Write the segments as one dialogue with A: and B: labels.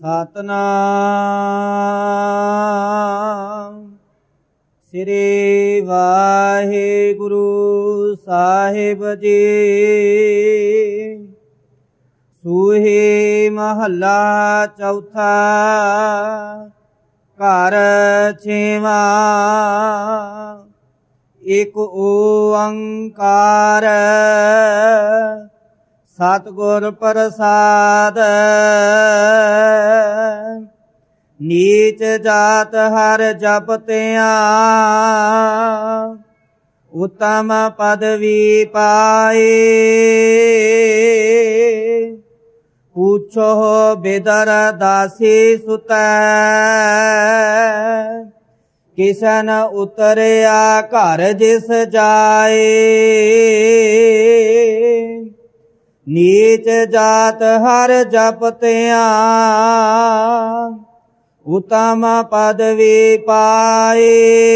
A: ਸਤਨਾਮ ਸ੍ਰੀ ਵਾਹਿਗੁਰੂ ਸਾਹਿਬ ਜੀ। ਸੂਹੀ ਮਹੱਲਾ ਚੌਥਾ। ਘਰ ਛੇਵਾਂ। ਇਕ ਓੰਕਾਰ ਸਤਿਗੁਰ ਪ੍ਰਸਾਦ। ਨੀਚ ਜਾਤ ਹਰ ਜਪਤਿਆਂ ਉਤਮ ਪਦਵੀ ਪਾਏ। ਪੁੱਛੋ ਬਿਦਰ ਦਾਸੀ ਸੁਤੈ ਕਿਸਨ ਉਤਰਿਆ ਘਰ ਜਿਸ ਜਾਏ। ਨੀਚ ਜਾਤ ਹਰ ਜਪਤਿਆਂ ਉਤਮ ਪਦਵੀ ਪਾਏ।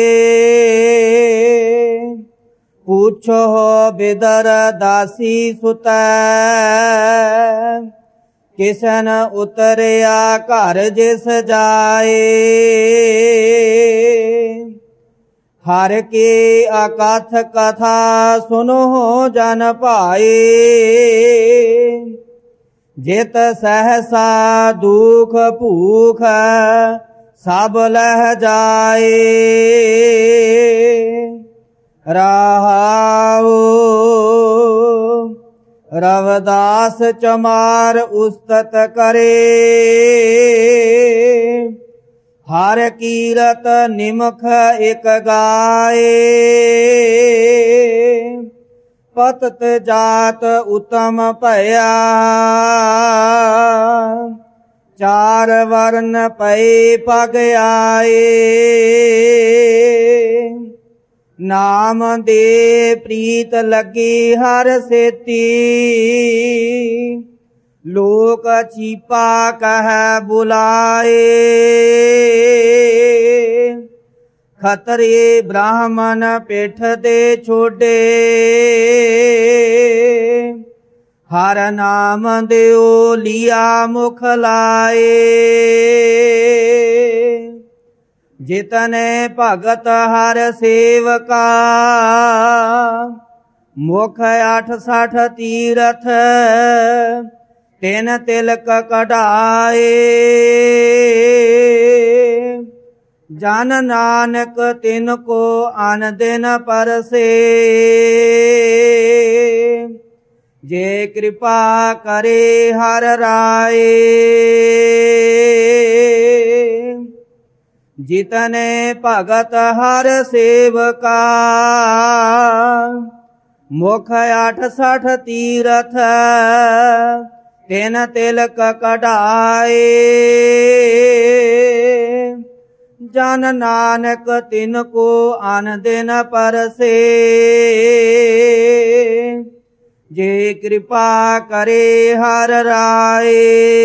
A: ਪੁੱਛੋ ਬਿਦਰ ਦਾਸੀ ਸੁਤੈ ਕਿਸਨ ਉਤਰਿਆ ਘਰ ਜਿਸ ਜਾਏ। ਹਰ ਕੀ ਅਕਥ ਕਥਾ ਸੁਨੋ ਜਨ ਭਾਈ। ਜਿਤ ਸਹਸਾ ਦੁਖ ਭੂਖ ਸਭ ਲਹਿ ਜਾਏ। ਰਹਾਉ ਰਵਦਾਸ ਚਮਾਰ ਉਸਤਤ ਕਰੇ। ਹਰ ਕੀਰਤ ਨਿਮਖ ਇਕ ਗਾਏ। ਪਤਤ ਜਾਤ ਉਤਮ ਭਇਆ ਚਾਰ ਵਰਨ ਪਏ ਪਗ ਆਏ। ਨਾਮ ਦੇ ਪ੍ਰੀਤ ਲੱਗੀ ਹਰ ਸੇਤੀ ਲੋਕ ਚੀਪਾ ਕਹਿ ਬੁਲਾਏ। ਖਤਰੀ ਬ੍ਰਾਹਮਣ ਪਿੱਠ ਦੇ ਛੋਡੇ ਹਰ ਨਾਮ ਦਿਓ ਲਿਆ ਮੁਖ ਲਾਏ। ਜਿਤਨੇ ਭਗਤ ਹਰ ਸੇਵਕਾ ਮੁਖ 68 ਤੀਰਥ ਤਿਨ ਤਿਲਕ ਕਢਾਏ। ਜਨ ਨਾਨਕ ਤਿਨ ਕੋ ਅਨ ਦਿਨ ਪਰਸੇ। ਜੇ ਕਿਰਪਾ ਕਰੇ ਹਰ ਰਾਏ। ਜਿਤਨੇ ਭਗਤ ਹਰ ਸੇਵਕਾ ਮੁਖ 68 ਤੀਰਥ ਤਿਨ ਤਿਲਕ ਕਢਾਏ। ਜਨ ਨਾਨਕ ਤਿਨ ਕੋ ਅਨ ਦਿਨ ਪਰਸੇ। ਜੇ ਕਿਰਪਾ ਕਰੇ ਹਰ ਰਾਏ।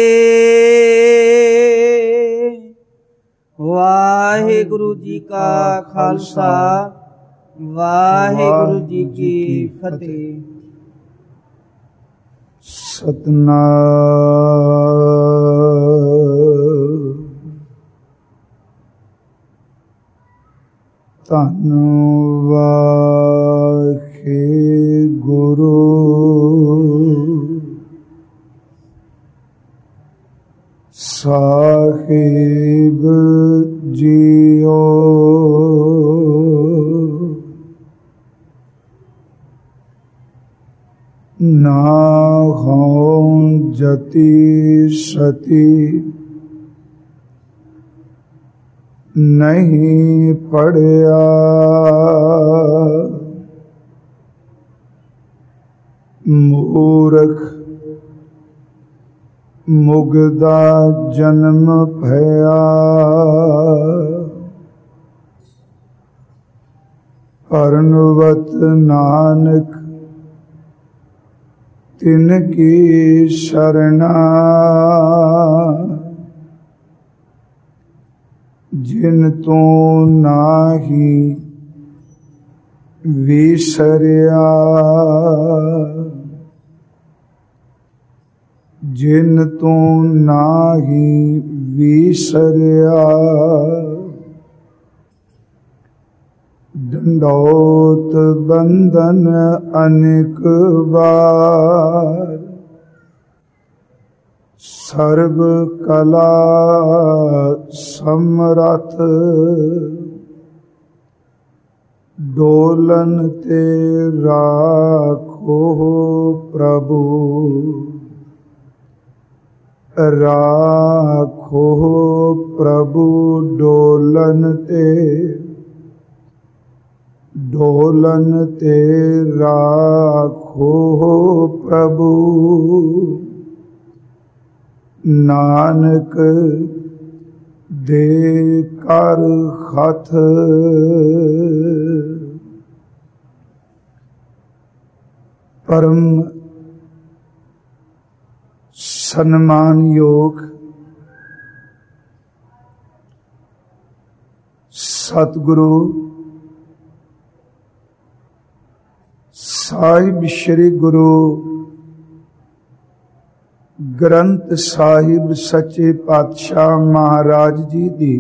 A: ਵਾਹਿਗੁਰੂ ਜੀ ਕਾ ਖਾਲਸਾ ਵਾਹਿਗੁਰੂ ਜੀ ਕੀ ਫਤਿਹ।
B: ਸਤਨਾਮ। ਧੰਨ ਵਾਹਿਗੁਰੂ ਸਾਹਿਬ ਜੀਓ। ਨਾ ਹੋਂ ਜਤੀ ਸਤੀ ਨਹੀਂ ਪੜਿਆ। ਮੂਰਖ ਮੁਗਦਾ ਜਨਮ ਭਇਆ। ਪਰਨਵਤ ਨਾਨਕ ਤਿਨ ਕੀ ਸ਼ਰਣਾ। ਜਿਨ ਤੋਂ ਨਾਹੀ ਵਿਸਰਿਆ। ਜਿਨ ਤੂੰ ਨਾਹੀ ਵਿਸਰਿਆ। ਡੰਡੌਤ ਬੰਧਨ ਅਨੇਕ ਵਾਰ, ਸਰਬ ਕਲਾ ਸਮਰਥ। ਡੋਲਨ ਤੇ ਰਾਖੋ ਪ੍ਰਭੂ, ਰਾਖੋ ਪ੍ਰਭੂ ਡੋਲਨ ਤੇ, ਡੋਲਨ ਤੇ ਰਾਖੋ ਪ੍ਰਭੂ। ਨਾਨਕ ਦੇ ਕਰ ਹੱਥ। ਪਰਮ ਸਨਮਾਨਯੋਗ ਸਤਿਗੁਰੂ ਸਾਹਿਬ ਸ੍ਰੀ ਗੁਰੂ ਗ੍ਰੰਥ ਸਾਹਿਬ ਸੱਚੇ ਪਾਤਸ਼ਾਹ ਮਹਾਰਾਜ ਜੀ ਦੀ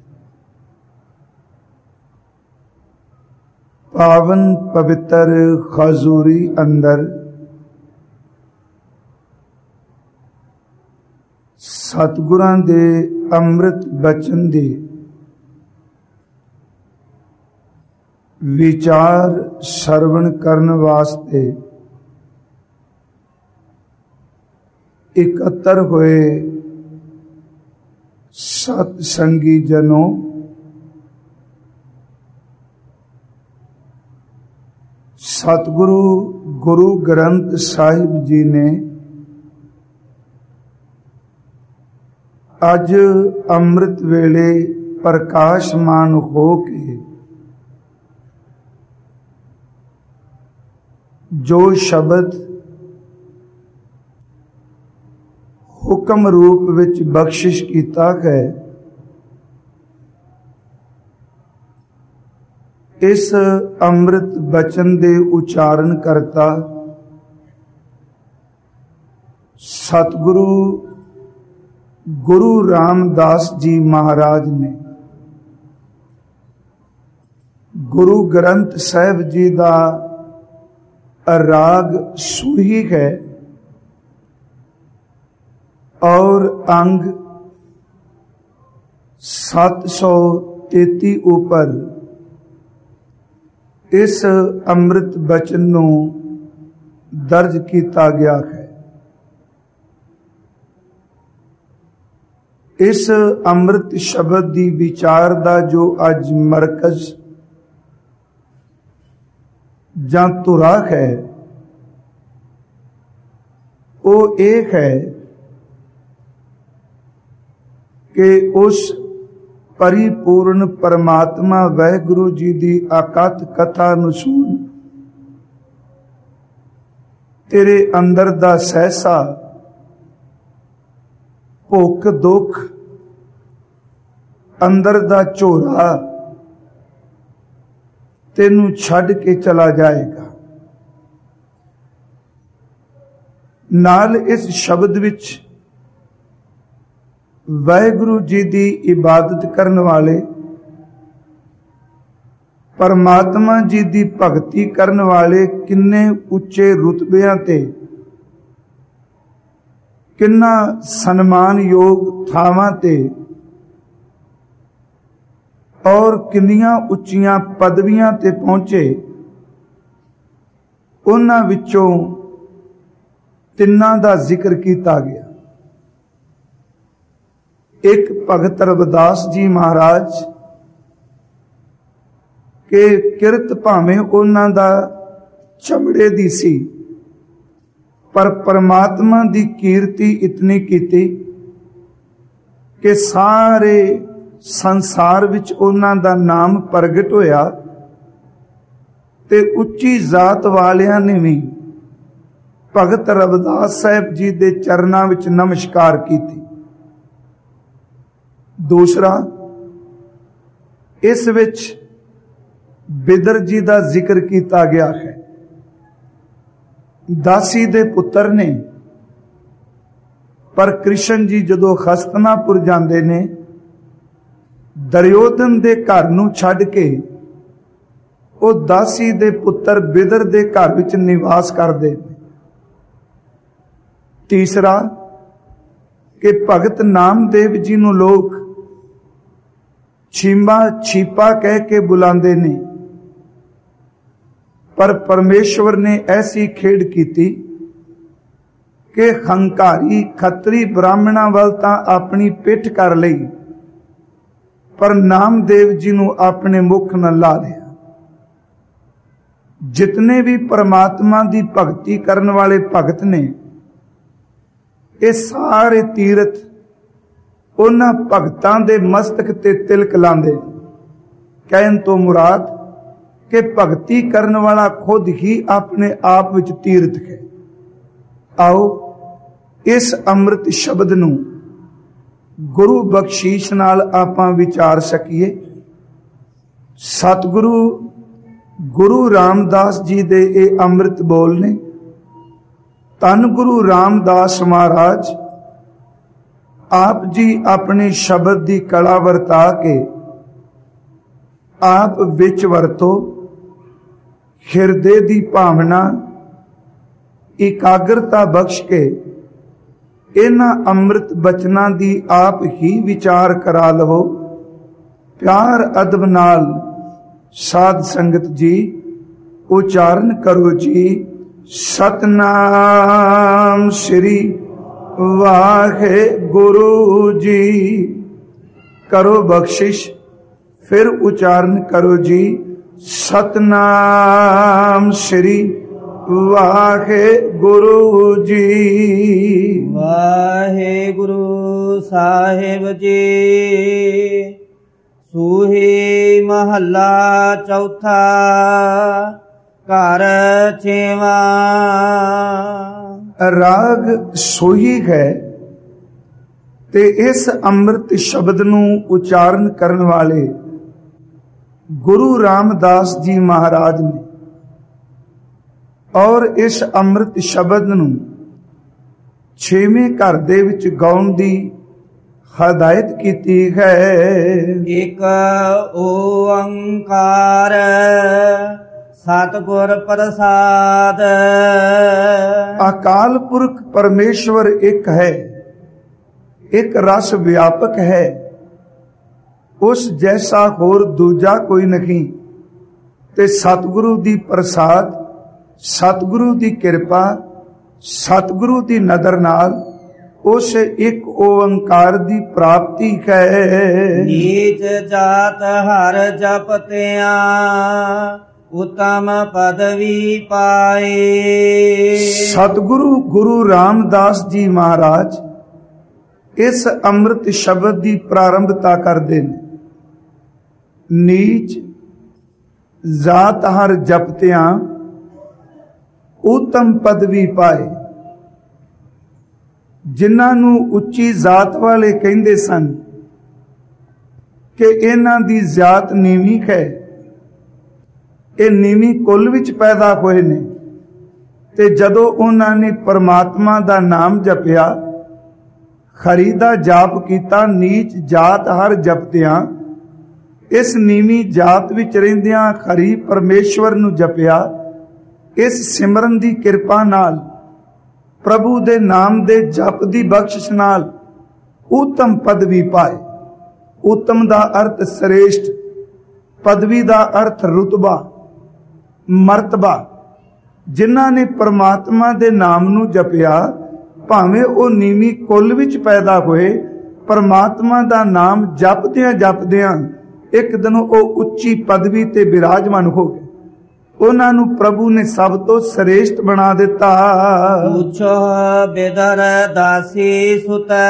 B: ਪਾਵਨ ਪਵਿੱਤਰ ਹਜ਼ੂਰੀ ਅੰਦਰ ਸਤਿਗੁਰਾਂ ਦੇ ਅੰਮ੍ਰਿਤ ਬਚਨ ਦੇ ਵਿਚਾਰ ਸਰਵਣ ਕਰਨ ਵਾਸਤੇ ਇਕੱਤਰ ਹੋਏ ਸਤ ਸੰਗੀ ਜਨੋ, ਸਤਿਗੁਰੂ ਗੁਰੂ ਗ੍ਰੰਥ ਸਾਹਿਬ ਜੀ ਨੇ ਅੱਜ ਅੰਮ੍ਰਿਤ ਵੇਲੇ ਪ੍ਰਕਾਸ਼ਮਾਨ ਹੋ ਕੇ ਜੋ ਸ਼ਬਦ ਹੁਕਮ ਰੂਪ ਵਿੱਚ ਬਖਸ਼ਿਸ਼ ਕੀਤਾ ਹੈ, ਇਸ ਅੰਮ੍ਰਿਤ ਬਚਨ ਦੇ ਉਚਾਰਨ ਕਰਤਾ ਸਤਿਗੁਰੂ ਗੁਰੂ ਰਾਮਦਾਸ ਜੀ ਮਹਾਰਾਜ ਨੇ ਗੁਰੂ ਗ੍ਰੰਥ ਸਾਹਿਬ ਜੀ ਦਾ ਰਾਗ ਸੂਹੀ ਹੈ और अंग 733 ऊपर इस अमृत बचन नूं दर्ज किया गया है। इस अमृत शब्द की विचार का जो अज मरकज जां धुरा है वो एक है कि उस परिपूर्ण परमात्मा वाहिगुरु जी की अकथ कथा नूं सुन तेरे अंदर दा सहसा भुख दुख अंदर दा झोरा तेनू छड़ के चला जाएगा। नाल इस शब्द विच वाहिगुरु जी की इबादत करने वाले परमात्मा जी की भगती करने वाले किन्ने उच्चे रुतबियां ते किन्ना सन्मान योग थावां ते और किन्नियां उच्चियां पदवियां ते पहुंचे, उन्हां विचों तिन्नां दा जिक्र किया गया। एक भगत रविदास जी महाराज के किरत भावें उन्हां दा चमड़े दी सी, पर परमात्मा दी कीर्ति इतनी कीती कि सारे संसार विच उन्हां दा नाम प्रगट होया ते उच्ची जात वालियां ने भी भगत रविदास साहब जी दे चरनां विच नमस्कार कीती। दूसरा, इस विच बिदर जी का जिक्र किया गया है। दासी दे पुत्र ने ਪਰ ਕ੍ਰਿਸ਼ਨ ਜੀ ਜਦੋਂ ਹਸਤਨਾਪੁਰ ਜਾਂਦੇ ਨੇ, ਦੁਰਯੋਧਨ ਦੇ ਘਰ ਨੂੰ ਛੱਡ ਕੇ ਉਹ ਦਾਸੀ ਦੇ ਪੁੱਤਰ ਬਿਦਰ ਦੇ ਘਰ ਵਿੱਚ ਨਿਵਾਸ ਕਰਦੇ ਨੇ। ਤੀਸਰਾ ਕਿ ਭਗਤ ਨਾਮਦੇਵ ਜੀ ਨੂੰ ਲੋਕ ਛੀਮਾ ਛੀਪਾ ਕਹਿ ਕੇ ਬੁਲਾਉਂਦੇ ਨੇ, ਪਰ ਪਰਮੇਸ਼ਵਰ ਨੇ ਐਸੀ ਖੇਡ ਕੀਤੀ ਕਿ ਹੰਕਾਰੀ ਖੱਤਰੀ ਬ੍ਰਾਹਮਣਾਂ ਵੱਲ ਤਾਂ ਆਪਣੀ ਪਿੱਠ ਕਰ ਲਈ, ਪਰ ਨਾਮਦੇਵ ਜੀ ਨੂੰ ਆਪਣੇ ਮੁਖ ਨਾਲ ਲਾ ਲਿਆ। ਜਿਤਨੇ ਵੀ ਪਰਮਾਤਮਾ ਦੀ ਭਗਤੀ ਕਰਨ ਵਾਲੇ ਭਗਤ ਨੇ, ਇਹ ਸਾਰੇ ਤੀਰਥ ਉਹਨਾਂ ਭਗਤਾਂ ਦੇ ਮਸਤਕ ਤੇ ਤਿਲਕ ਲਾਉਂਦੇ। ਕਹਿਣ ਤੋਂ ਮੁਰਾਦ ਕਿ ਭਗਤੀ ਕਰਨ ਵਾਲਾ ਖੁਦ ਹੀ ਆਪਣੇ ਆਪ ਵਿੱਚ ਤੀਰਥ ਹੈ। ਆਓ ਇਸ ਅੰਮ੍ਰਿਤ ਸ਼ਬਦ ਨੂੰ ਗੁਰੂ ਬਖਸ਼ੀਸ਼ ਨਾਲ ਆਪਾਂ ਵਿਚਾਰ ਸਕੀਏ। ਸਤਿਗੁਰੂ ਗੁਰੂ ਰਾਮਦਾਸ ਜੀ ਦੇ ਇਹ ਅੰਮ੍ਰਿਤ ਬੋਲ ਨੇ। ਧੰਨ ਗੁਰੂ ਰਾਮਦਾਸ ਮਹਾਰਾਜ ਆਪ ਜੀ ਆਪਣੇ ਸ਼ਬਦ ਦੀ ਕਲਾ ਵਰਤਾ ਕੇ ਆਪ ਵਿੱਚ ਵਰਤੋ। ਹਿਰਦੇ ਦੀ ਭਾਵਨਾ ਇਕਾਗਰਤਾ ਬਖਸ਼ ਕੇ ਇਹਨਾਂ ਅੰਮ੍ਰਿਤ ਬਚਨਾਂ ਦੀ ਆਪ ਹੀ ਵਿਚਾਰ ਕਰਾ ਲਵੋ। ਪਿਆਰ ਅਦਬ ਨਾਲ ਸਾਧ ਸੰਗਤ ਜੀ ਉਚਾਰਨ ਕਰੋ ਜੀ। ਸਤਨਾਮ ਸ੍ਰੀ ਵਾਹਿਗੁਰੂ ਜੀ। ਕਰੋ ਬਖਸ਼ਿਸ਼, ਫਿਰ ਉਚਾਰਨ ਕਰੋ ਜੀ। ਸਤਨਾਮ ਸ੍ਰੀ ਵਾਹਿਗੁਰੂ ਜੀ।
A: ਵਾਹਿਗੁਰੂ ਸਾਹਿਬ ਜੀ। ਸੂਹੀ ਮਹੱਲਾ ਚੌਥਾ। ਘਰ ਛੇਵਾਂ।
B: ਰਾਗ ਸੋਹੀ ਹੈ ਤੇ ਇਸ ਅੰਮ੍ਰਿਤ ਸ਼ਬਦ ਨੂੰ ਉਚਾਰਨ ਕਰਨ ਵਾਲੇ ਗੁਰੂ ਰਾਮਦਾਸ ਜੀ ਮਹਾਰਾਜ ਨੇ, ਔਰ ਇਸ ਅੰਮ੍ਰਿਤ ਸ਼ਬਦ ਨੂੰ 6ਵੇਂ ਘਰ ਦੇ ਵਿੱਚ ਗਾਉਣ ਦੀ ਹਦਾਇਤ ਕੀਤੀ ਹੈ।
A: ਇੱਕ ਓੰਕਾਰ ਸਤਿਗੁਰ ਪ੍ਰਸਾਦ।
B: ਅਕਾਲ ਪੁਰਖ ਪਰਮੇਸ਼ਵਰ ਇੱਕ ਹੈ, ਇੱਕ ਰਸ ਵਿਆਪਕ ਹੈ, ਉਸ ਜੈਸਾ ਹੋਰ ਦੂਜਾ ਕੋਈ ਨਹੀਂ। ਤੇ ਸਤਿਗੁਰੂ ਦੀ ਪ੍ਰਸਾਦ, ਸਤਿਗੁਰੂ ਦੀ ਕਿਰਪਾ, ਸਤਿਗੁਰੂ ਦੀ ਨਦਰ ਨਾਲ ਉਸ ਇੱਕ ਓੰਕਾਰ ਦੀ ਪ੍ਰਾਪਤੀ ਹੈ।
A: ਨੀਚ ਜਾਤ ਹਰ ਜਪਤਿਆਂ ਉਤਮ ਪਦਵੀ ਪਾਏ।
B: ਸਤਿਗੁਰੂ ਗੁਰੂ ਰਾਮਦਾਸ ਜੀ ਮਹਾਰਾਜ ਇਸ ਅੰਮ੍ਰਿਤ ਸ਼ਬਦ ਦੀ ਪ੍ਰਾਰੰਭਤਾ ਕਰਦੇ ਨੇ। ਨੀਚ ਜਾਤ ਹਰ ਜਪਤਿਆਂ ਉਤਮ ਪਦਵੀ ਪਾਏ। ਜਿਨ੍ਹਾਂ ਨੂੰ ਉੱਚੀ ਜਾਤ ਵਾਲੇ ਕਹਿੰਦੇ ਸਨ ਕਿ ਇਹਨਾਂ ਦੀ ਜਾਤ ਨੀਵੀਂ ਹੈ, ਇਹ ਨੀਵੀਂ ਕੁੱਲ ਵਿੱਚ ਪੈਦਾ ਹੋਏ ਨੇ, ਤੇ ਜਦੋਂ ਉਹਨਾਂ ਨੇ ਪਰਮਾਤਮਾ ਦਾ ਨਾਮ ਜਪਿਆ, ਹਰੀ ਦਾ ਜਾਪ ਕੀਤਾ, ਨੀਚ ਜਾਤ ਹਰ ਜਪਤਿਆਂ, ਇਸ ਨੀਵੀਂ ਜਾਤ ਵਿੱਚ ਰਹਿੰਦਿਆਂ ਹਰੀ ਪਰਮੇਸ਼ਵਰ ਨੂੰ ਜਪਿਆ, ਇਸ ਸਿਮਰਨ ਦੀ ਕਿਰਪਾ ਨਾਲ, ਪ੍ਰਭੂ ਦੇ ਨਾਮ ਦੇ ਜਪ ਦੀ ਬਖਸ਼ਿਸ਼ ਨਾਲ ਉਤਮ ਪਦਵੀ ਪਾਏ। ਉਤਮ ਦਾ ਅਰਥ ਸ੍ਰੇਸ਼ਟ, ਪਦਵੀ ਦਾ ਅਰਥ ਰੁਤਬਾ, ਮਰਤਬਾ। ਜਿਨ੍ਹਾਂ ਨੇ ਪਰਮਾਤਮਾ ਦੇ ਨਾਮ ਨੂੰ ਜਪਿਆ, ਭਾਵੇਂ ਉਹ ਨੀਵੀਂ ਕੁੱਲ ਵਿੱਚ ਪੈਦਾ ਹੋਏ, ਪਰਮਾਤਮਾ ਦਾ ਨਾਮ ਜਪਦਿਆਂ ਜਪਦਿਆਂ ਇੱਕ ਦਿਨ ਉਹ ਉੱਚੀ ਪਦਵੀ ਤੇ ਬਿਰਾਜਮਾਨ ਹੋ ਗਏ। ਉਹਨਾਂ ਨੂੰ ਪ੍ਰਭੂ ਨੇ ਸਭ ਤੋਂ ਸ੍ਰੇਸ਼ਟ ਬਣਾ ਦਿੱਤਾ।
A: ਪੁੱਛੋ ਬਿਦਰ ਦਾਸੀ ਸੁਤੈ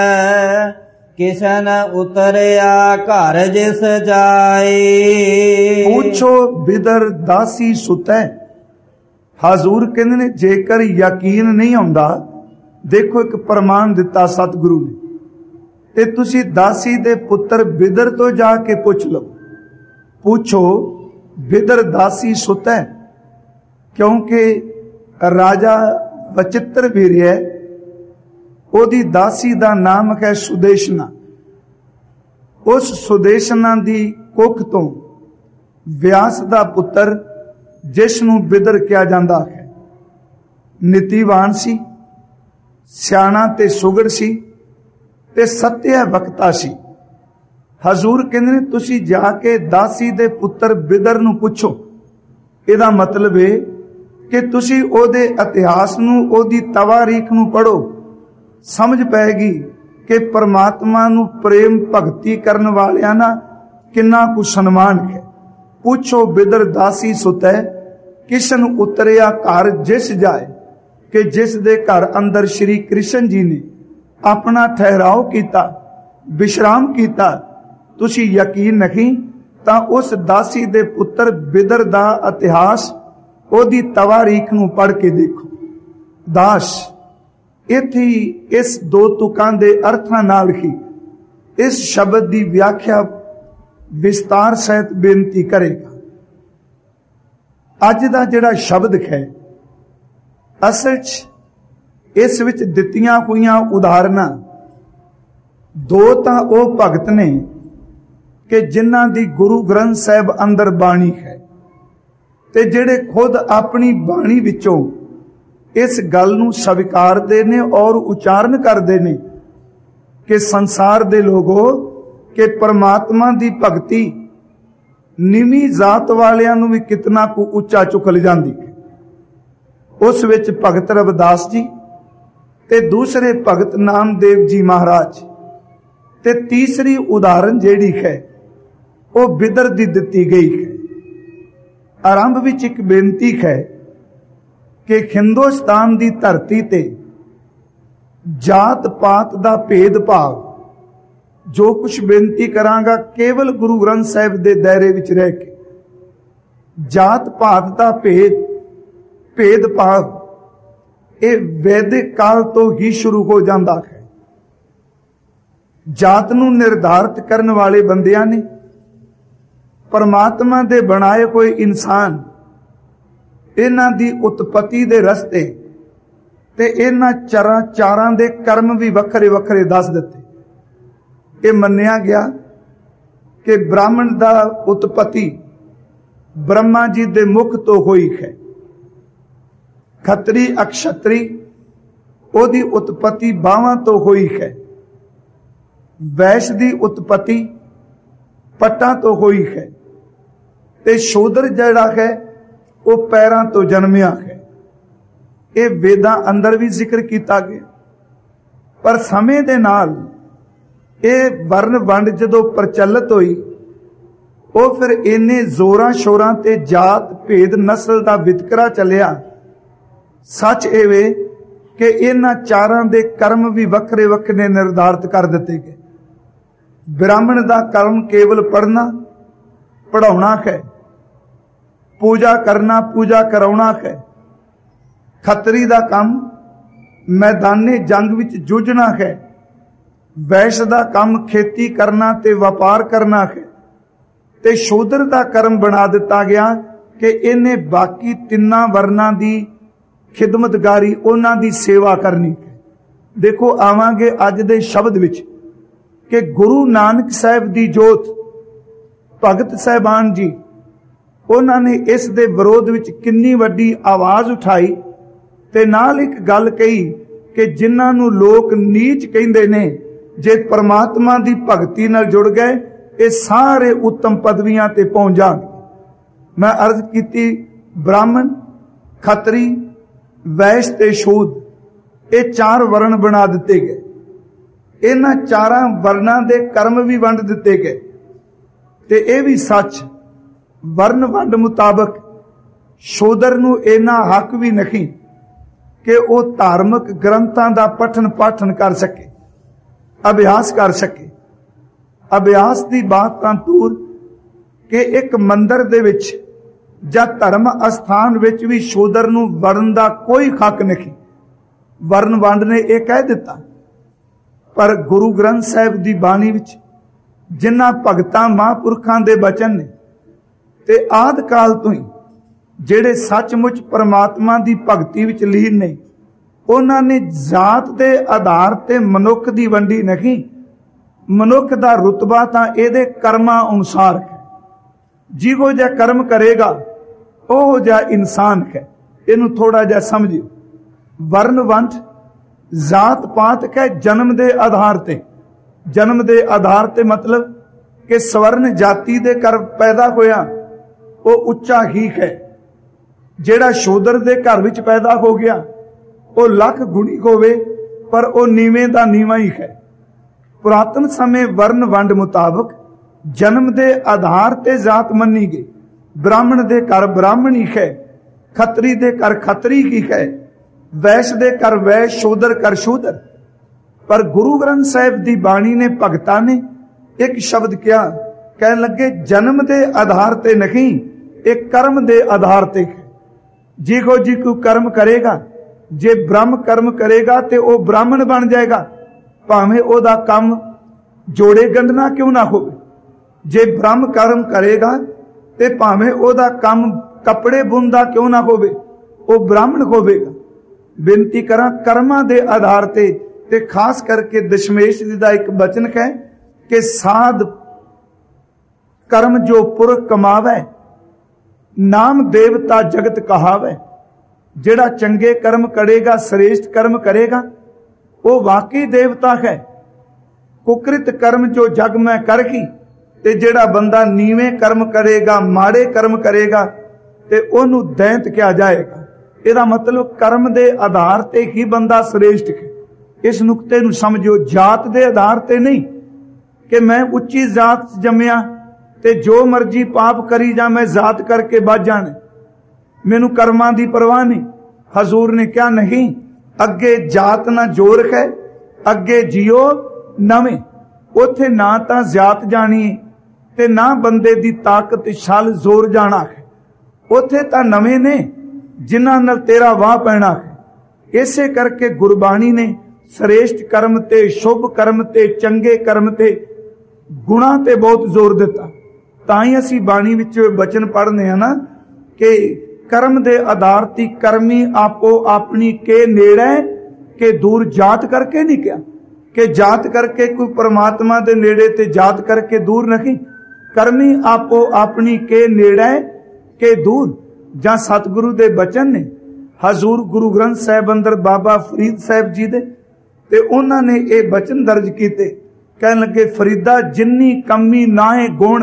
A: ਕਿਸਨ ਉਤਰਿਆ ਘਰ ਜਿਸ ਜਾਏ।
B: ਪੁੱਛੋ ਬਿਦਰ ਦਾਸੀ ਸੁਤੈ। ਹਜ਼ੂਰ ਕਹਿੰਦੇ ਨੇ ਜੇਕਰ ਯਕੀਨ ਨਹੀਂ ਆਉਂਦਾ, ਦੇਖੋ ਇੱਕ ਪ੍ਰਮਾਣ ਦਿੱਤਾ ਸਤਿਗੁਰੂ ਨੇ, ਤੇ ਤੁਸੀਂ ਦਾਸੀ ਦੇ ਪੁੱਤਰ ਬਿਦਰ ਤੋਂ ਜਾ ਕੇ ਪੁੱਛ ਲਓ। ਪੁੱਛੋ ਬਿਦਰ ਦਾਸੀ ਸੁਤੈ, ਕਿਉਂਕਿ ਰਾਜਾ ਵਚਿੱਤਰ ਵੀਰਿਆ ਉਹਦੀ ਦਾਸੀ ਦਾ ਨਾਮ ਹੈ ਸੁਦੇਸ਼ਨਾ। ਉਸ ਸੁਦੇਸ਼ਨਾ ਦੀ ਕੁੱਖ ਤੋਂ ਵਿਆਸ ਦਾ ਪੁੱਤਰ, ਜਿਸ ਨੂੰ ਬਿਦਰ ਕਿਹਾ ਜਾਂਦਾ ਹੈ, ਨੀਤੀਵਾਨ ਸੀ, ਸਿਆਣਾ ਤੇ ਸੁਗੜ ਸੀ ਤੇ ਸੱਤਿਆ ਵਕਤਾ ਸੀ। ਹਜ਼ੂਰ ਕਹਿੰਦੇ ਨੇ ਤੁਸੀਂ ਜਾ ਕੇ ਦਾਸੀ ਦੇ ਪੁੱਤਰ ਬਿਦਰ ਨੂੰ ਪੁੱਛੋ। ਇਹਦਾ ਮਤਲਬ ਹੈ ਕਿ ਤੁਸੀਂ ਉਹਦੇ ਇਤਿਹਾਸ ਨੂੰ, ਉਹਦੀ ਤਵਾਰੀਖ ਨੂੰ ਪੜ੍ਹੋ, ਸਮਝ ਪੈਗੀ ਕਿ ਪਰਮਾਤਮਾ ਨੂੰ ਪ੍ਰੇਮ ਭਗਤੀ ਕਰਨ ਵਾਲਿਆਂ ਨਾਲ ਕਿੰਨਾ ਕੁ ਸਨਮਾਨ ਹੈ। ਪੁੱਛੋ ਬਿਦਰ ਦਾਸੀ ਸੁਤੈ ਕਿਸ਼ਨ ਉਤਰਿਆ ਘਰ ਜਿਸ ਜਾਏ, ਕਿ ਜਿਸ ਦੇ ਘਰ ਅੰਦਰ ਸ਼੍ਰੀ ਕ੍ਰਿਸ਼ਨ ਜੀ ਨੇ ਆਪਣਾ ਠਹਿਰਾਓ ਕੀਤਾ, ਵਿਸ਼ਰਾਮ ਕੀਤਾ। ਤੁਸੀਂ ਯਕੀਨ ਨਹੀਂ ਤਾਂ ਉਸ ਦਾਸੀ ਦੇ ਪੁੱਤਰ ਬਿਦਰ ਦਾ ਇਤਿਹਾਸ, ਉਹਦੀ ਤਵਾਰੀਖ ਨੂੰ ਪੜ੍ਹ ਕੇ ਦੇਖੋ। ਦਾਸ ਇੱਥੇ ਇਸ ਦੋ ਤੁਕਾਂ ਦੇ ਅਰਥਾਂ ਨਾਲ ਹੀ ਇਸ ਸ਼ਬਦ ਦੀ ਵਿਆਖਿਆ ਵਿਸਤਾਰ ਸਹਿਤ ਬੇਨਤੀ ਕਰੇਗਾ। ਅੱਜ ਦਾ ਜਿਹੜਾ ਸ਼ਬਦ ਹੈ, ਅਸਲ 'ਚ ਇਸ ਵਿੱਚ ਦਿੱਤੀਆਂ ਹੋਈਆਂ ਉਦਾਹਰਨਾਂ ਦੋ ਤਾਂ ਉਹ ਭਗਤ ਨੇ ਕਿ ਜਿਨ੍ਹਾਂ ਦੀ ਗੁਰੂ ਗ੍ਰੰਥ ਸਾਹਿਬ ਅੰਦਰ ਬਾਣੀ ਹੈ, ਤੇ ਜਿਹੜੇ ਖੁਦ ਆਪਣੀ ਬਾਣੀ ਵਿੱਚੋਂ ਇਸ ਗੱਲ ਨੂੰ ਸਵੀਕਾਰਦੇ ਨੇ ਔਰ ਉਚਾਰਨ ਕਰਦੇ ਨੇ ਕਿ ਸੰਸਾਰ ਦੇ ਲੋਗੋ, ਕਿ ਪਰਮਾਤਮਾ ਦੀ ਭਗਤੀ ਨੀਵੀਂ ਜ਼ਾਤ ਵਾਲਿਆਂ ਨੂੰ ਵੀ ਕਿਤਨਾ ਕੁ ਉੱਚਾ ਚੁੱਕ ਲਿਜਾਂਦੀ ਹੈ। ਉਸ ਵਿੱਚ ਭਗਤ ਰਵਿਦਾਸ ਜੀ ਤੇ ਦੂਸਰੇ ਭਗਤ ਨਾਮਦੇਵ ਜੀ ਮਹਾਰਾਜ, ਤੇ ਤੀਸਰੀ ਉਦਾਹਰਨ ਜਿਹੜੀ ਹੈ ਉਹ ਬਿਦਰ ਦੀ ਦਿੱਤੀ ਗਈ ਹੈ। ਆਰੰਭ ਵਿੱਚ ਇੱਕ ਬੇਨਤੀ ਹੈ ਕਿ ਹਿੰਦੁਸਤਾਨ ਦੀ ਧਰਤੀ ਤੇ ਜਾਤ ਪਾਤ ਦਾ ਭੇਦਭਾਵ, ਜੋ ਕੁਝ ਬੇਨਤੀ ਕਰਾਂਗਾ ਕੇਵਲ ਗੁਰੂ ਗ੍ਰੰਥ ਸਾਹਿਬ ਦੇ ਦਾਇਰੇ ਵਿੱਚ ਰਹਿ ਕੇ, ਜਾਤ ਪਾਤ ਦਾ ਭੇਦਭਾਵ ਇਹ ਵੈਦਿਕ ਕਾਲ ਤੋਂ ਹੀ ਸ਼ੁਰੂ ਹੋ ਜਾਂਦਾ ਹੈ। ਜਾਤ ਨੂੰ ਨਿਰਧਾਰਿਤ ਕਰਨ ਵਾਲੇ ਬੰਦਿਆਂ ਨੇ ਪਰਮਾਤਮਾ ਦੇ ਬਣਾਏ ਹੋਏ ਇਨਸਾਨ, ਇਹਨਾਂ ਦੀ ਉਤਪਤੀ ਦੇ ਰਸਤੇ ਤੇ ਇਹਨਾਂ ਚਾਰਾਂ ਦੇ ਕਰਮ ਵੀ ਵੱਖਰੇ ਵੱਖਰੇ ਦੱਸ ਦਿੱਤੇ। ਇਹ ਮੰਨਿਆ ਗਿਆ ਕਿ ਬ੍ਰਾਹਮਣ ਦਾ ਉਤਪਤੀ ਬ੍ਰਹਮਾ ਜੀ ਦੇ ਮੁਖ ਤੋਂ ਹੋਈ ਹੈ। ਖੱਤਰੀ ਅਕਸ਼ਤਰੀ, ਉਹਦੀ ਉਤਪਤੀ ਬਾਹਾਂ ਤੋਂ ਹੋਈ ਹੈ। ਵੈਸ਼ ਦੀ ਉਤਪਤੀ ਪੱਟਾਂ ਤੋਂ ਹੋਈ ਹੈ, ਤੇ ਸ਼ੂਦਰ ਜਿਹੜਾ ਹੈ ਉਹ ਪੈਰਾਂ ਤੋਂ ਜਨਮਿਆ ਹੈ। ਇਹ ਵੇਦਾਂ ਅੰਦਰ ਵੀ ਜ਼ਿਕਰ ਕੀਤਾ ਗਿਆ। ਪਰ ਸਮੇਂ ਦੇ ਨਾਲ ਇਹ ਵਰਨ ਵੰਡ ਜਦੋਂ ਪ੍ਰਚਲਿਤ ਹੋਈ, ਉਹ ਫਿਰ ਇੰਨੇ ਜ਼ੋਰਾਂ ਸ਼ੋਰਾਂ ਤੇ ਜਾਤ ਭੇਦ ਨਸਲ ਦਾ ਵਿਤਕਰਾ ਚੱਲਿਆ। ਸੱਚ ਇਹ ਵੇ ਕਿ ਇਹਨਾਂ ਚਾਰਾਂ ਦੇ ਕਰਮ ਵੀ ਵੱਖਰੇ ਵੱਖਰੇ ਨਿਰਧਾਰਿਤ ਕਰ ਦਿੱਤੇ ਗਏ। ਬ੍ਰਾਹਮਣ ਦਾ ਕਰਮ ਕੇਵਲ ਪੜ੍ਹਨਾ ਪੜਾਉਣਾ ਹੈ, ਪੂਜਾ ਕਰਨਾ ਪੂਜਾ ਕਰਾਉਣਾ ਹੈ। ਖੱਤਰੀ ਦਾ ਕੰਮ ਮੈਦਾਨੇ ਜੰਗ ਵਿੱਚ ਜੂਝਣਾ ਹੈ। ਵੈਸ਼ ਦਾ ਕੰਮ ਖੇਤੀ ਕਰਨਾ ਤੇ ਵਪਾਰ ਕਰਨਾ ਹੈ। ਤੇ ਸ਼ੂਦਰ ਦਾ ਕਰਮ ਬਣਾ ਦਿੱਤਾ ਗਿਆ ਕਿ ਇਹਨੇ ਬਾਕੀ ਤਿੰਨਾਂ ਵਰਨਾਂ ਦੀ ਖਿਦਮਤਗਾਰੀ, ਉਹਨਾਂ ਦੀ ਸੇਵਾ ਕਰਨੀ ਹੈ। ਦੇਖੋ ਆਵਾਂਗੇ ਅੱਜ ਦੇ ਸ਼ਬਦ ਵਿੱਚ ਕਿ ਗੁਰੂ ਨਾਨਕ ਸਾਹਿਬ ਦੀ ਜੋਤ, ਭਗਤ ਸਾਹਿਬਾਨ ਜੀ, ਉਹਨਾਂ ਨੇ ਇਸ ਦੇ ਵਿਰੋਧ ਵਿੱਚ ਕਿੰਨੀ ਵੱਡੀ ਆਵਾਜ਼ ਉਠਾਈ, ਤੇ ਨਾਲ ਇੱਕ ਗੱਲ ਕਹੀ ਕਿ ਜਿਨ੍ਹਾਂ ਨੂੰ ਲੋਕ ਨੀਚ ਕਹਿੰਦੇ ਨੇ, ਜੇ ਪਰਮਾਤਮਾ ਦੀ ਭਗਤੀ ਨਾਲ ਜੁੜ ਗਏ ਇਹ ਸਾਰੇ ਉੱਤਮ ਪਦਵੀਆਂ ਤੇ ਪਹੁੰਚ ਜਾਣਗੇ। ਮੈਂ ਅਰਜ਼ ਕੀਤੀ, ਬ੍ਰਾਹਮਣ, ਖੱਤਰੀ, ਵੈਸ਼ ਤੇ ਸ਼ੂਦ, ਇਹ ਚਾਰ ਵਰਣ ਬਣਾ ਦਿੱਤੇ ਗਏ। ਇਹਨਾਂ ਚਾਰਾਂ ਵਰਨਾਂ ਦੇ ਕਰਮ ਵੀ ਵੰਡ ਦਿੱਤੇ ਗਏ। ਤੇ ਇਹ ਵੀ ਸੱਚ, ਵਰਨ ਵੰਡ ਮੁਤਾਬਕ ਸ਼ੂਦਰ ਨੂੰ ਇਹਨਾਂ ਹੱਕ ਵੀ ਨਹੀਂ ਕਿ ਉਹ ਧਾਰਮਿਕ ਗ੍ਰੰਥਾਂ ਦਾ ਪਠਨ ਪਾਠਨ ਕਰ ਸਕੇ, ਅਭਿਆਸ ਕਰ ਸਕੇ। ਅਭਿਆਸ ਦੀ ਬਾਤ ਤਾਂ ਦੂਰ ਕਿ ਇੱਕ ਮੰਦਰ ਦੇ ਵਿੱਚ ਜਾਂ ਧਰਮ ਅਸਥਾਨ ਵਿੱਚ ਵੀ ਸ਼ੂਦਰ ਨੂੰ ਵਰਨ ਦਾ ਕੋਈ ਹੱਕ ਨਹੀਂ। ਵਰਨ ਵੰਡ ਨੇ ਇਹ ਕਹਿ ਦਿੱਤਾ। ਪਰ ਗੁਰੂ ਗ੍ਰੰਥ ਸਾਹਿਬ ਦੀ ਬਾਣੀ ਵਿੱਚ ਜਿਨ੍ਹਾਂ ਭਗਤਾਂ ਮਹਾਂਪੁਰਖਾਂ ਦੇ ਬਚਨ ਨੇ, ਤੇ ਆਦਿ ਕਾਲ ਤੋਂ ਹੀ ਜਿਹੜੇ ਸੱਚਮੁੱਚ ਪਰਮਾਤਮਾ ਦੀ ਭਗਤੀ ਵਿੱਚ ਲੀਨ ਨੇ, ਉਹਨਾਂ ਨੇ ਜਾਤ ਦੇ ਆਧਾਰ ਤੇ ਮਨੁੱਖ ਦੀ ਵੰਡੀ ਨਹੀਂ। ਮਨੁੱਖ ਦਾ ਰੁਤਬਾ ਤਾਂ ਇਹਦੇ ਕਰਮਾਂ ਅਨੁਸਾਰ ਹੈ। ਜਿਹੋ ਜਿਹਾ ਕਰਮ ਕਰੇਗਾ ਉਹ ਜਿਹਾ ਇਨਸਾਨ ਹੈ। ਇਹਨੂੰ ਥੋੜਾ ਜਿਹਾ ਸਮਝਿਓ। ਵਰਨ ਵੰਡ ਜਾਤ ਪਾਤ ਹੈ ਜਨਮ ਦੇ ਆਧਾਰ ਤੇ। ਜਨਮ ਦੇ ਆਧਾਰ ਤੇ ਮਤਲਬ ਕਿ ਸਵਰਨ ਜਾਤੀ ਦੇ ਘਰ ਪੈਦਾ ਹੋਇਆ ਉਹ ਉੱਚਾ ਹੀ ਹੈ। ਜਿਹੜਾ ਸ਼ੂਦਰ ਦੇ ਘਰ ਵਿੱਚ ਪੈਦਾ ਹੋ ਗਿਆ ਉਹ ਲੱਖ ਗੁਣੀ ਹੋਵੇ ਪਰ ਉਹ ਨੀਵੇਂ ਦਾ ਨੀਵਾਂ ਹੀ ਹੈ। ਪੁਰਾਤਨ ਸਮੇਂ ਵਰਨ ਵੰਡ ਮੁਤਾਬਕ ਜਨਮ ਦੇ ਆਧਾਰ ਤੇ ਜਾਤ ਮੰਨੀ ਗਈ। ਬ੍ਰਾਹਮਣ ਦੇ ਘਰ ਬ੍ਰਾਹਮਣੀ ਹੈ, ਖੱਤਰੀ ਦੇ ਘਰ ਖੱਤਰੀ ਹੀ ਹੈ, ਵੈਸ਼ ਦੇ ਘਰ ਵੈਸ਼, ਸ਼ੂਦਰ ਕਰ ਸ਼ੂਦਰ। ਪਰ ਗੁਰੂ ਗ੍ਰੰਥ ਸਾਹਿਬ ਦੀ ਬਾਣੀ ਨੇ ਭਗਤਾਂ ਨੇ ਇੱਕ ਸ਼ਬਦ ਕਿਹਾ, ਕਹਿਣ ਲੱਗੇ ਜਨਮ ਦੇ ਆਧਾਰ ਤੇ ਨਹੀਂ, ਇਹ ਕਰਮ ਦੇ ਆਧਾਰ ਤੇ ਹੈ। ਜਿਹੋ ਜੀ ਕੋਈ ਕਰਮ ਕਰੇਗਾ, ਜੇ ਬ੍ਰਹਮ ਕਰਮ ਕਰੇਗਾ ਤੇ ਉਹ ਬ੍ਰਾਹਮਣ ਬਣ ਜਾਏਗਾ, ਭਾਵੇਂ ਉਹਦਾ ਕੰਮ ਜੋੜੇ ਗੰਢਣਾ ਕਿਉਂ ਨਾ ਹੋਵੇ। ਜੇ ਬ੍ਰਹਮ ਕਰਮ ਕਰੇਗਾ ਤੇ ਭਾਵੇਂ ਉਹਦਾ ਕੰਮ ਕੱਪੜੇ ਬੁਣਦਾ ਕਿਉਂ ਨਾ ਹੋਵੇ, ਉਹ ਬ੍ਰਾਹਮਣ ਹੋਵੇਗਾ। ਬੇਨਤੀ ਕਰਾਂ ਕਰਮਾਂ ਦੇ ਆਧਾਰ ਤੇ ਖਾਸ ਕਰਕੇ ਦਸ਼ਮੇਸ਼ ਜੀ ਦਾ ਇੱਕ ਬਚਨ ਹੈ ਕਿ ਸਾਧ ਕਰਮ ਜੋ ਪੁਰਖ ਕਮਾਵੇ, ਨਾਮ ਦੇਵਤਾ ਜਗਤ ਕਹਾਵੇ। ਜਿਹੜਾ ਚੰਗੇ ਕਰਮ ਕਰੇਗਾ, ਸ੍ਰੇਸ਼ਟ ਕਰਮ ਕਰੇਗਾ, ਉਹ ਵਾਕਈ ਦੇਵਤਾ ਹੈ। ਕੁਕ੍ਰਿਤ ਕਰਮ ਜੋ ਜਗ ਮੈਂ ਕਰਹੀ, ਤੇ ਜਿਹੜਾ ਬੰਦਾ ਨੀਵੇਂ ਕਰਮ ਕਰੇਗਾ, ਮਾੜੇ ਕਰਮ ਕਰੇਗਾ, ਤੇ ਉਹਨੂੰ ਦੈਂਤ ਕਿਹਾ ਜਾਏਗਾ। ਇਹਦਾ ਮਤਲਬ ਕਰਮ ਦੇ ਆਧਾਰ ਤੇ ਹੀ ਬੰਦਾ ਸ੍ਰੇਸ਼ਟ ਹੈ। ਇਸ ਨੁਕਤੇ ਨੂੰ ਸਮਝੋ। ਜਾਤ ਦੇ ਆਧਾਰ ਤੇ ਨਹੀਂ ਕਿ ਮੈਂ ਉੱਚੀ ਜਾਤ ਜੰਮਿਆ ਤੇ ਜੋ ਮਰਜੀ ਪਾਪ ਕਰੀ ਜਾ, ਮੈਂ ਜਾਤ ਕਰਕੇ ਬਚ ਜਾਣਾ, ਮੈਨੂੰ ਕਰਮਾਂ ਦੀ ਪਰਵਾਹ ਨਹੀਂ। ਹਜ਼ੂਰ ਨੇ ਕਿਹਾ ਨਹੀਂ, ਅੱਗੇ ਜਾਤ ਨਾ ਜੋਰ ਹੈ, ਅੱਗੇ ਜਿਓ ਨਵੇਂ। ਉਥੇ ਨਾ ਤਾਂ ਜਾਤ ਜਾਣੀ ਤੇ ਨਾ ਬੰਦੇ ਦੀ ਤਾਕਤ ਛਲ ਜ਼ੋਰ ਜਾਣਾ ਹੈ। ਉਥੇ ਤਾਂ ਨਵੇਂ ਨੇ ਜਿਨ੍ਹਾਂ ਨਾਲ ਤੇਰਾ ਵਾਹ ਪੈਣਾ ਹੈ। ਇਸੇ ਕਰਕੇ ਗੁਰਬਾਣੀ ਨੇ ਸ੍ਰੇਸ਼ਟ ਕਰਮ ਤੇ, ਸ਼ੁਭ ਕਰਮ ਤੇ, ਚੰਗੇ ਕਰਮ ਤੇ, ਗੁਣਾ ਤੇ ਬਹੁਤ ਜ਼ੋਰ ਦਿੱਤਾ। ਤਾਂ ਹੀ ਅਸੀਂ ਬਾਣੀ ਵਿੱਚ ਬਚਨ ਪੜ੍ਹਨੇ ਆ ਨਾ ਕਿ ਕਰਮ ਦੇ ਆਧਾਰ ਤੇ ਕਰਮੀ ਆਪੋ ਆਪਣੀ ਕੇ ਨੇੜੇ ਕਿ ਦੂਰ। ਜਾਤ ਕਰਕੇ ਨਹੀਂ ਕਿਹਾ ਕਿ ਜਾਤ ਕਰਕੇ ਕੋਈ ਪਰਮਾਤਮਾ ਦੇ ਨੇੜੇ ਤੇ ਜਾਤ ਕਰਕੇ ਦੂਰ ਨਹੀਂ। ਕਰਮੀ ਆਪੋ ਆਪਣੀ ਕੇ ਨੇੜੇ ਕਿ ਦੂਰ। ਜਾਂ ਸਤਿਗੁਰੂ ਦੇ ਬਚਨ ਨੇ ਹਜ਼ੂਰ ਗੁਰੂ ਗ੍ਰੰਥ ਸਾਹਿਬ ਅੰਦਰ ਬਾਬਾ ਫਰੀਦ ਸਾਹਿਬ ਜੀ ਦੇ, ਤੇ ਉਹਨਾਂ ਨੇ ਇਹ ਬਚਨ ਦਰਜ ਕੀਤੇ। ਕਹਿਣ ਲੱਗੇ ਫਰੀਦਾ ਜਿੰਨੀ ਕਮੀ ਨਾਏ ਗੁਣ,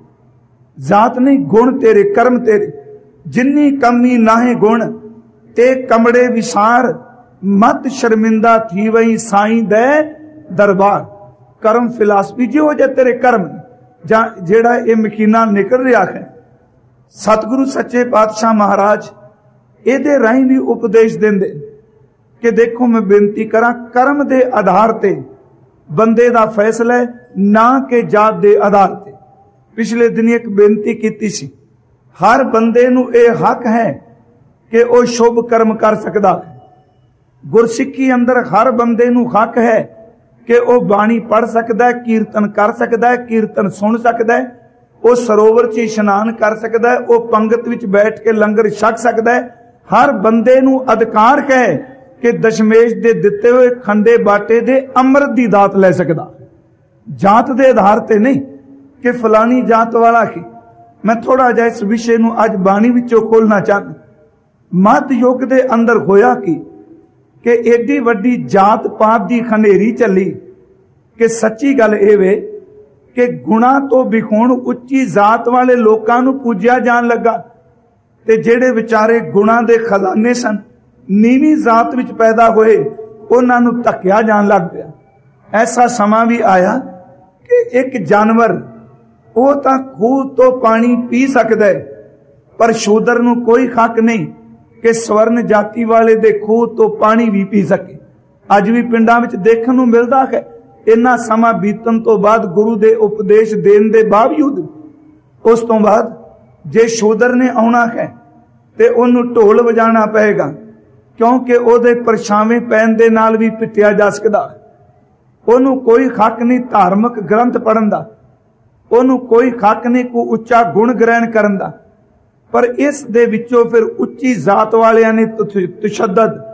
B: ਜਾਤ ਨਹੀਂ ਗੁਣ ਤੇਰੇ, ਕਰਮ ਤੇਰੇ। ਜਿੰਨੀ ਕਮੀ ਨਾਹੇ ਗੁਣ ਤੇ ਕਮੜੇ ਵਿਸਾਰ, ਮਤ ਸ਼ਰਮਿੰਦਾ ਥੀ ਵਈ ਸਾਈਂ ਦੇ ਦਰਬਾਰ। ਕਰਮ ਫਿਲਾਸਫੀ ਜਿਹੋ ਜਿਹੇ ਤੇਰੇ ਕਰਮ, ਜਾਂ ਜਿਹੜਾ ਇਹ ਮਕੀਨਾ ਨਿਕਲ ਰਿਹਾ ਹੈ। ਸਤਿਗੁਰੂ ਸੱਚੇ ਪਾਤਸ਼ਾਹ ਮਹਾਰਾਜ ਇਹਦੇ ਰਾਹੀਂ ਵੀ ਉਪਦੇਸ਼ ਦਿੰਦੇ ਕਿ ਦੇਖੋ, ਮੈਂ ਬੇਨਤੀ ਕਰਾਂ, ਕਰਮ ਦੇ ਆਧਾਰ ਤੇ ਬੰਦੇ ਦਾ ਫੈਸਲਾ ਹੈ, ਨਾ ਕਿ ਜਾਤ ਦੇ ਆਧਾਰ ਤੇ। ਪਿਛਲੇ ਦਿਨ ਇੱਕ ਬੇਨਤੀ ਕੀਤੀ ਸੀ, ਹਰ ਬੰਦੇ ਨੂੰ ਇਹ ਹੱਕ ਹੈ ਕਿ ਉਹ ਸ਼ੁਭ ਕਰਮ ਕਰ ਸਕਦਾ ਹੈ। ਗੁਰਸਿੱਖੀ ਅੰਦਰ ਹਰ ਬੰਦੇ ਨੂੰ ਹੱਕ ਹੈ ਕਿ ਉਹ ਬਾਣੀ ਪੜ੍ਹ ਸਕਦਾ ਹੈ, ਕੀਰਤਨ ਕਰ ਸਕਦਾ ਹੈ, ਕੀਰਤਨ ਸੁਣ ਸਕਦਾ ਹੈ, ਉਹ ਸਰੋਵਰ 'ਚ ਇਸ਼ਨਾਨ ਕਰ ਸਕਦਾ ਹੈ, ਉਹ ਪੰਗਤ ਵਿੱਚ ਬੈਠ ਕੇ ਲੰਗਰ ਛਕ ਸਕਦਾ ਹੈ। ਹਰ ਬੰਦੇ ਨੂੰ ਅਧਿਕਾਰ ਹੈ ਕਿ ਦਸ਼ਮੇਸ਼ ਦੇ ਦਿੱਤੇ ਹੋਏ ਖੰਡੇ ਬਾਟੇ ਦੇ ਅੰਮ੍ਰਿਤ ਦੀ ਦਾਤ ਲੈ ਸਕਦਾ। ਜਾਤ ਦੇ ਆਧਾਰ ਤੇ ਨਹੀਂ ਕਿ ਫਲਾਨੀ ਜਾਤ ਵਾਲਾ ਹੀ। ਮੈਂ ਥੋੜਾ ਜਿਹਾ ਇਸ ਵਿਸ਼ੇ ਨੂੰ ਅੱਜ ਬਾਣੀ ਵਿੱਚੋਂ ਖੋਲਣਾ ਚਾਹੁੰਦਾ। ਮੱਧ ਯੁੱਗ ਦੇ ਅੰਦਰ ਹੋਇਆ ਕਿ ਏਡੀ ਵੱਡੀ ਜਾਤ ਪਾਤ ਦੀ ਖਨੇਰੀ ਚੱਲੀ ਕਿ ਸੱਚੀ ਗੱਲ ਇਹ ਵੇ ਕਿ ਗੁਣਾ ਤੋਂ ਵਿਖਾਉਣ ਉੱਚੀ ਜਾਤ ਵਾਲੇ ਲੋਕਾਂ ਨੂੰ ਪੂਜਿਆ ਜਾਣ ਲੱਗਾ, ਤੇ ਜਿਹੜੇ ਵਿਚਾਰੇ ਗੁਣਾ ਦੇ ਖਜ਼ਾਨੇ ਸਨ, ਨੀਵੀਂ ਜਾਤ ਵਿੱਚ ਪੈਦਾ ਹੋਏ, ਉਹਨਾਂ ਨੂੰ ਧੱਕਿਆ ਜਾਣ ਲੱਗ ਪਿਆ। ਐਸਾ ਸਮਾਂ ਵੀ ਆਇਆ ਕਿ ਇੱਕ ਜਾਨਵਰ ਉਹ ਤਾਂ ਖੂਹ ਤੋਂ ਪਾਣੀ ਪੀ ਸਕਦਾ ਹੈ, ਪਰ ਸ਼ੂਦਰ ਨੂੰ ਕੋਈ ਹੱਕ ਨਹੀਂ ਕਿ ਸਵਰਨ ਜਾਤੀ ਵਾਲੇ ਦੇ ਖੂਹ ਤੋਂ ਪਾਣੀ ਵੀ ਪੀ ਸਕੇ। ਅੱਜ ਵੀ ਪਿੰਡਾਂ ਵਿੱਚ ਦੇਖਣ ਨੂੰ ਮਿਲਦਾ ਹੈ। ਇੰਨਾ ਸਮਾਂ ਬੀਤਣ ਤੋਂ ਬਾਅਦ, ਗੁਰੂ ਦੇ ਉਪਦੇਸ਼ ਦੇਣ ਦੇ ਬਾਵਜੂਦ, ਉਸ ਤੋਂ ਬਾਅਦ ਜੇ ਸ਼ੂਦਰ ਨੇ ਆਉਣਾ ਹੈ ਤੇ ਉਹਨੂੰ ਢੋਲ ਵਜਾਣਾ ਪਏਗਾ, ਕਿਉਂਕਿ ਉਹਦੇ ਪਰਛਾਵੇਂ ਪੈਣ ਦੇ ਨਾਲ ਵੀ ਪਿੱਟਿਆ ਜਾ ਸਕਦਾ। ਉਹਨੂੰ ਕੋਈ ਹੱਕ ਨਹੀਂ ਧਾਰਮਿਕ ਗ੍ਰੰਥ ਪੜ੍ਹਨ ਦਾ, ਉਹਨੂੰ ਕੋਈ ਹੱਕ ਨਹੀਂ ਕੋਈ ਉੱਚਾ ਗੁਣ ਗ੍ਰਹਿਣ ਕਰਨ ਦਾ। ਪਰ ਇਸ ਦੇ ਵਿੱਚੋਂ ਫਿਰ ਉੱਚੀ ਜਾਤ ਵਾਲਿਆਂ ਨੇ ਤਸ਼ੱਦਦ,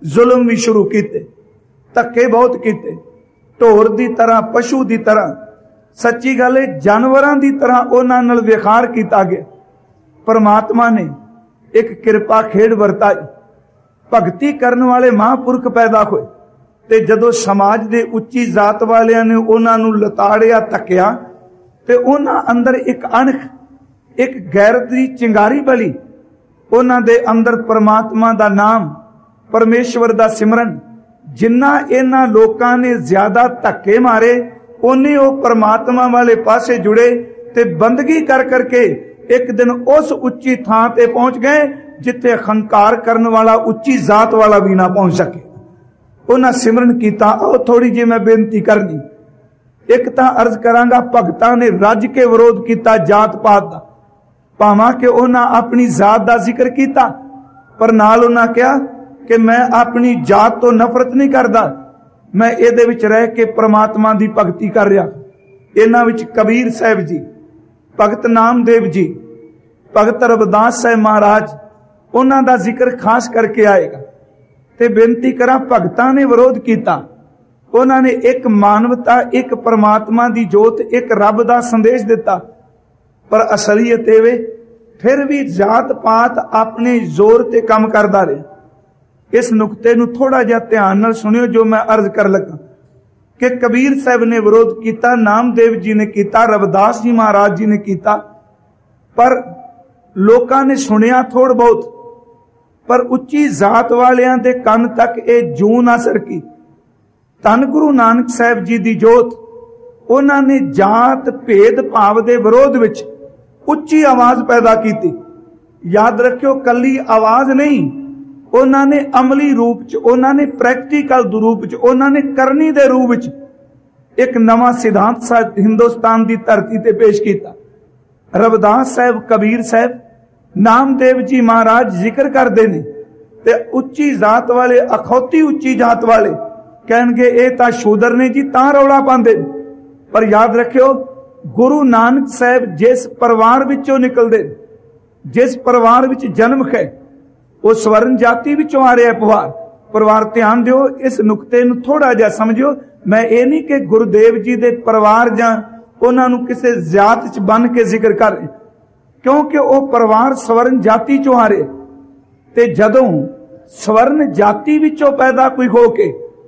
B: ਜ਼ੁਲਮ ਵੀ ਸ਼ੁਰੂ ਕੀਤੇ, ਧੱਕੇ ਬਹੁਤ ਕੀਤੇ, ਢੋਰ ਦੀ ਤਰ੍ਹਾਂ, ਪਸ਼ੂ ਦੀ ਤਰ੍ਹਾਂ, ਸੱਚੀ ਗੱਲ ਹੈ ਜਾਨਵਰਾਂ ਦੀ ਤਰ੍ਹਾਂ ਉਹਨਾਂ ਨਾਲ ਵਿਹਾਰ ਕੀਤਾ ਗਿਆ। ਪਰਮਾਤਮਾ ਨੇ ਇੱਕ ਕਿਰਪਾ ਖੇਡ ਵਰਤਾਈ, ਭਗਤੀ ਕਰਨ ਵਾਲੇ ਮਹਾਂਪੁਰਖ ਪੈਦਾ ਹੋਏ, ਤੇ ਜਦੋਂ ਸਮਾਜ ਦੇ ਉੱਚੀ ਜ਼ਾਤ ਵਾਲਿਆਂ ਨੇ ਉਹਨਾਂ ਨੂੰ ਲਤਾੜਿਆ, ਧੱਕਿਆ, ਤੇ ਉਹਨਾਂ ਅੰਦਰ ਇੱਕ ਅਣਖ, ਇੱਕ ਗੈਰਤ ਦੀ ਚਿੰਗਾਰੀ ਬਲੀ। ਉਹਨਾਂ ਦੇ ਅੰਦਰ ਪਰਮਾਤਮਾ ਦਾ ਨਾਮ, ਪਰਮੇਸ਼ਵਰ ਦਾ ਸਿਮਰਨ, ਜਿੰਨਾ ਇਹਨਾਂ ਲੋਕਾਂ ਨੇ ਜ਼ਿਆਦਾ ਧੱਕੇ ਮਾਰੇ, ਉਹਨੇ ਉਹ ਪਰਮਾਤਮਾ ਵਾਲੇ ਪਾਸੇ ਜੁੜੇ, ਤੇ ਬੰਦਗੀ ਕਰ ਕਰਕੇ ਇੱਕ ਦਿਨ ਉਸ ਉੱਚੀ ਥਾਂ ਤੇ ਪਹੁੰਚ ਗਏ ਜਿੱਥੇ ਹੰਕਾਰ ਕਰਨ ਵਾਲਾ, ਉੱਚੀ ਜ਼ਾਤ ਵਾਲਾ ਵੀ ਨਾ ਪਹੁੰਚ ਸਕੇ। ਉਹਨਾਂ ਸਿਮਰਨ ਕੀਤਾ। ਉਹ ਥੋੜੀ ਜਿਹੀ ਮੈਂ ਬੇਨਤੀ ਕਰਨੀ, ਇੱਕ ਤਾਂ ਅਰਜ਼ ਕਰਾਂਗਾ, ਭਗਤਾਂ ਨੇ ਰੱਜ ਕੇ ਵਿਰੋਧ ਕੀਤਾ ਜਾਤ ਪਾਤ ਦਾ, ਭਾਵਾਂ ਕਿ ਉਹਨਾਂ ਆਪਣੀ ਜ਼ਾਤ ਦਾ ਜ਼ਿਕਰ ਕੀਤਾ, ਪਰ ਨਾਲ ਉਹਨਾਂ ਕਿਹਾ ਕਿ ਮੈਂ ਆਪਣੀ ਜਾਤ ਤੋਂ ਨਫ਼ਰਤ ਨਹੀਂ ਕਰਦਾ, ਮੈਂ ਇਹਦੇ ਵਿੱਚ ਰਹਿ ਕੇ ਪ੍ਰਮਾਤਮਾ ਦੀ ਭਗਤੀ ਕਰ ਰਿਹਾ। ਇਹਨਾਂ ਵਿੱਚ ਕਬੀਰ ਸਾਹਿਬ ਜੀ, ਭਗਤ ਨਾਮਦੇਵ ਜੀ, ਭਗਤ ਰਵਿਦਾਸ ਸਾਹਿਬ ਮਹਾਰਾਜ, ਉਹਨਾਂ ਦਾ ਜ਼ਿਕਰ ਖਾਸ ਕਰਕੇ ਆਏਗਾ। ਤੇ ਬੇਨਤੀ ਕਰਾਂ, ਭਗਤਾਂ ਨੇ ਵਿਰੋਧ ਕੀਤਾ, ਉਹਨਾਂ ਨੇ ਇੱਕ ਮਾਨਵਤਾ, ਇੱਕ ਪਰਮਾਤਮਾ ਦੀ ਜੋਤ, ਇੱਕ ਰੱਬ ਦਾ ਸੰਦੇਸ਼ ਦਿੱਤਾ, ਪਰ ਅਸਲੀਅਤ ਇਹ ਵੇ ਫਿਰ ਵੀ ਜਾਤ ਪਾਤ ਆਪਣੇ ਜ਼ੋਰ ਤੇ ਕੰਮ ਕਰਦਾ ਰਿਹਾ। ਇਸ ਨੁਕਤੇ ਨੂੰ ਥੋੜਾ ਜਿਹਾ ਧਿਆਨ ਨਾਲ ਸੁਣਿਓ ਜੋ ਮੈਂ ਅਰਜ਼ ਕਰ ਲੱਗਾ, ਕਿ ਕਬੀਰ ਸਾਹਿਬ ਨੇ ਵਿਰੋਧ ਕੀਤਾ, ਨਾਮਦੇਵ ਜੀ ਨੇ ਕੀਤਾ, ਰਵਿਦਾਸ ਜੀ ਮਹਾਰਾਜ ਜੀ ਨੇ ਕੀਤਾ, ਪਰ ਲੋਕਾਂ ਨੇ ਸੁਣਿਆ ਥੋੜ ਬਹੁਤ, ਪਰ ਉੱਚੀ ਜ਼ਾਤ ਵਾਲਿਆਂ ਦੇ ਕੰਨ ਤੱਕ ਇਹ ਜੂੰ ਨਾ ਸਰਕੀ। ਧੰਨ ਗੁਰੂ ਨਾਨਕ ਸਾਹਿਬ ਜੀ ਦੀ ਜੋਤ, ਉਹਨਾਂ ਨੇ ਜਾਤ ਭੇਦ ਭਾਵ ਦੇ ਵਿਰੋਧ ਵਿੱਚ ਉੱਚੀ ਆਵਾਜ਼ ਪੈਦਾ ਕੀਤੀ। ਯਾਦ ਰੱਖਿਓ, ਕੱਲੀ ਆਵਾਜ਼ ਨਹੀਂ, ਉਹਨਾਂ ਨੇ ਅਮਲੀ ਰੂਪ ਚ, ਉਹਨਾਂ ਨੇ ਪ੍ਰੈਕਟੀਕਲ ਰੂਪ ਚ, ਉਹਨਾਂ ਨੇ ਕਰਨੀ ਦੇ ਰੂਪ ਵਿੱਚ ਇੱਕ ਨਵਾਂ ਸਿਧਾਂਤ ਹਿੰਦੁਸਤਾਨ ਦੀ ਧਰਤੀ ਤੇ ਪੇਸ਼ ਕੀਤਾ। ਰਵਿਦਾਸ ਸਾਹਿਬ, ਕਬੀਰ ਸਾਹਿਬ, ਨਾਮਦੇਵ ਜੀ ਮਹਾਰਾਜ ਜ਼ਿਕਰ ਕਰਦੇ ਨੇ, ਤੇ ਉੱਚੀ ਜ਼ਾਤ ਵਾਲੇ, ਅਖੌਤੀ ਉੱਚੀ ਜਾਤ ਵਾਲੇ ਕਹਿਣਗੇ ਇਹ ਤਾਂ ਸ਼ੂਦਰ ਨੇ ਜੀ, ਤਾਂ ਰੌਲਾ ਪਾਉਂਦੇ। ਪਰ ਯਾਦ ਰੱਖਿਓ, ਗੁਰੂ ਨਾਨਕ ਸਾਹਿਬ ਜਿਸ ਪਰਿਵਾਰ ਵਿੱਚੋਂ ਨਿਕਲਦੇ, ਜਿਸ ਪਰਿਵਾਰ ਵਿੱਚ ਜਨਮ ਹੈ, ਉਹ ਸਵਰਨ ਜਾਤੀ ਵਿੱਚੋਂ ਆ ਰਿਹਾ ਪਰਿਵਾਰ। ਧਿਆਨ ਦਿਓ, ਇਸ ਨੁਕਤੇ ਨੂੰ ਥੋੜਾ ਜਿਹਾ ਸਮਝਿਓ। ਮੈਂ ਇਹ ਨਹੀਂ ਕਿ ਗੁਰਦੇਵ ਜੀ ਦੇ ਪਰਿਵਾਰ ਜਾਂ ਉਹਨਾਂ ਨੂੰ ਕਿਸੇ ਜਾਤ ਚ ਬੰਨ ਕੇ ਜ਼ਿਕਰ ਕਰ ਰਹੇ, ਕਿਉਂਕਿ ਉਹ ਪਰਿਵਾਰ ਸਵਰਨ ਜਾਤੀ ਚੋਂ ਆ ਰਹੇ, ਤੇ ਜਦੋਂ ਸਵਰਨ ਜਾਤੀ ਵਿੱਚੋਂ ਪੈਦਾ ਕੋਈ ਹੋ ਕੇ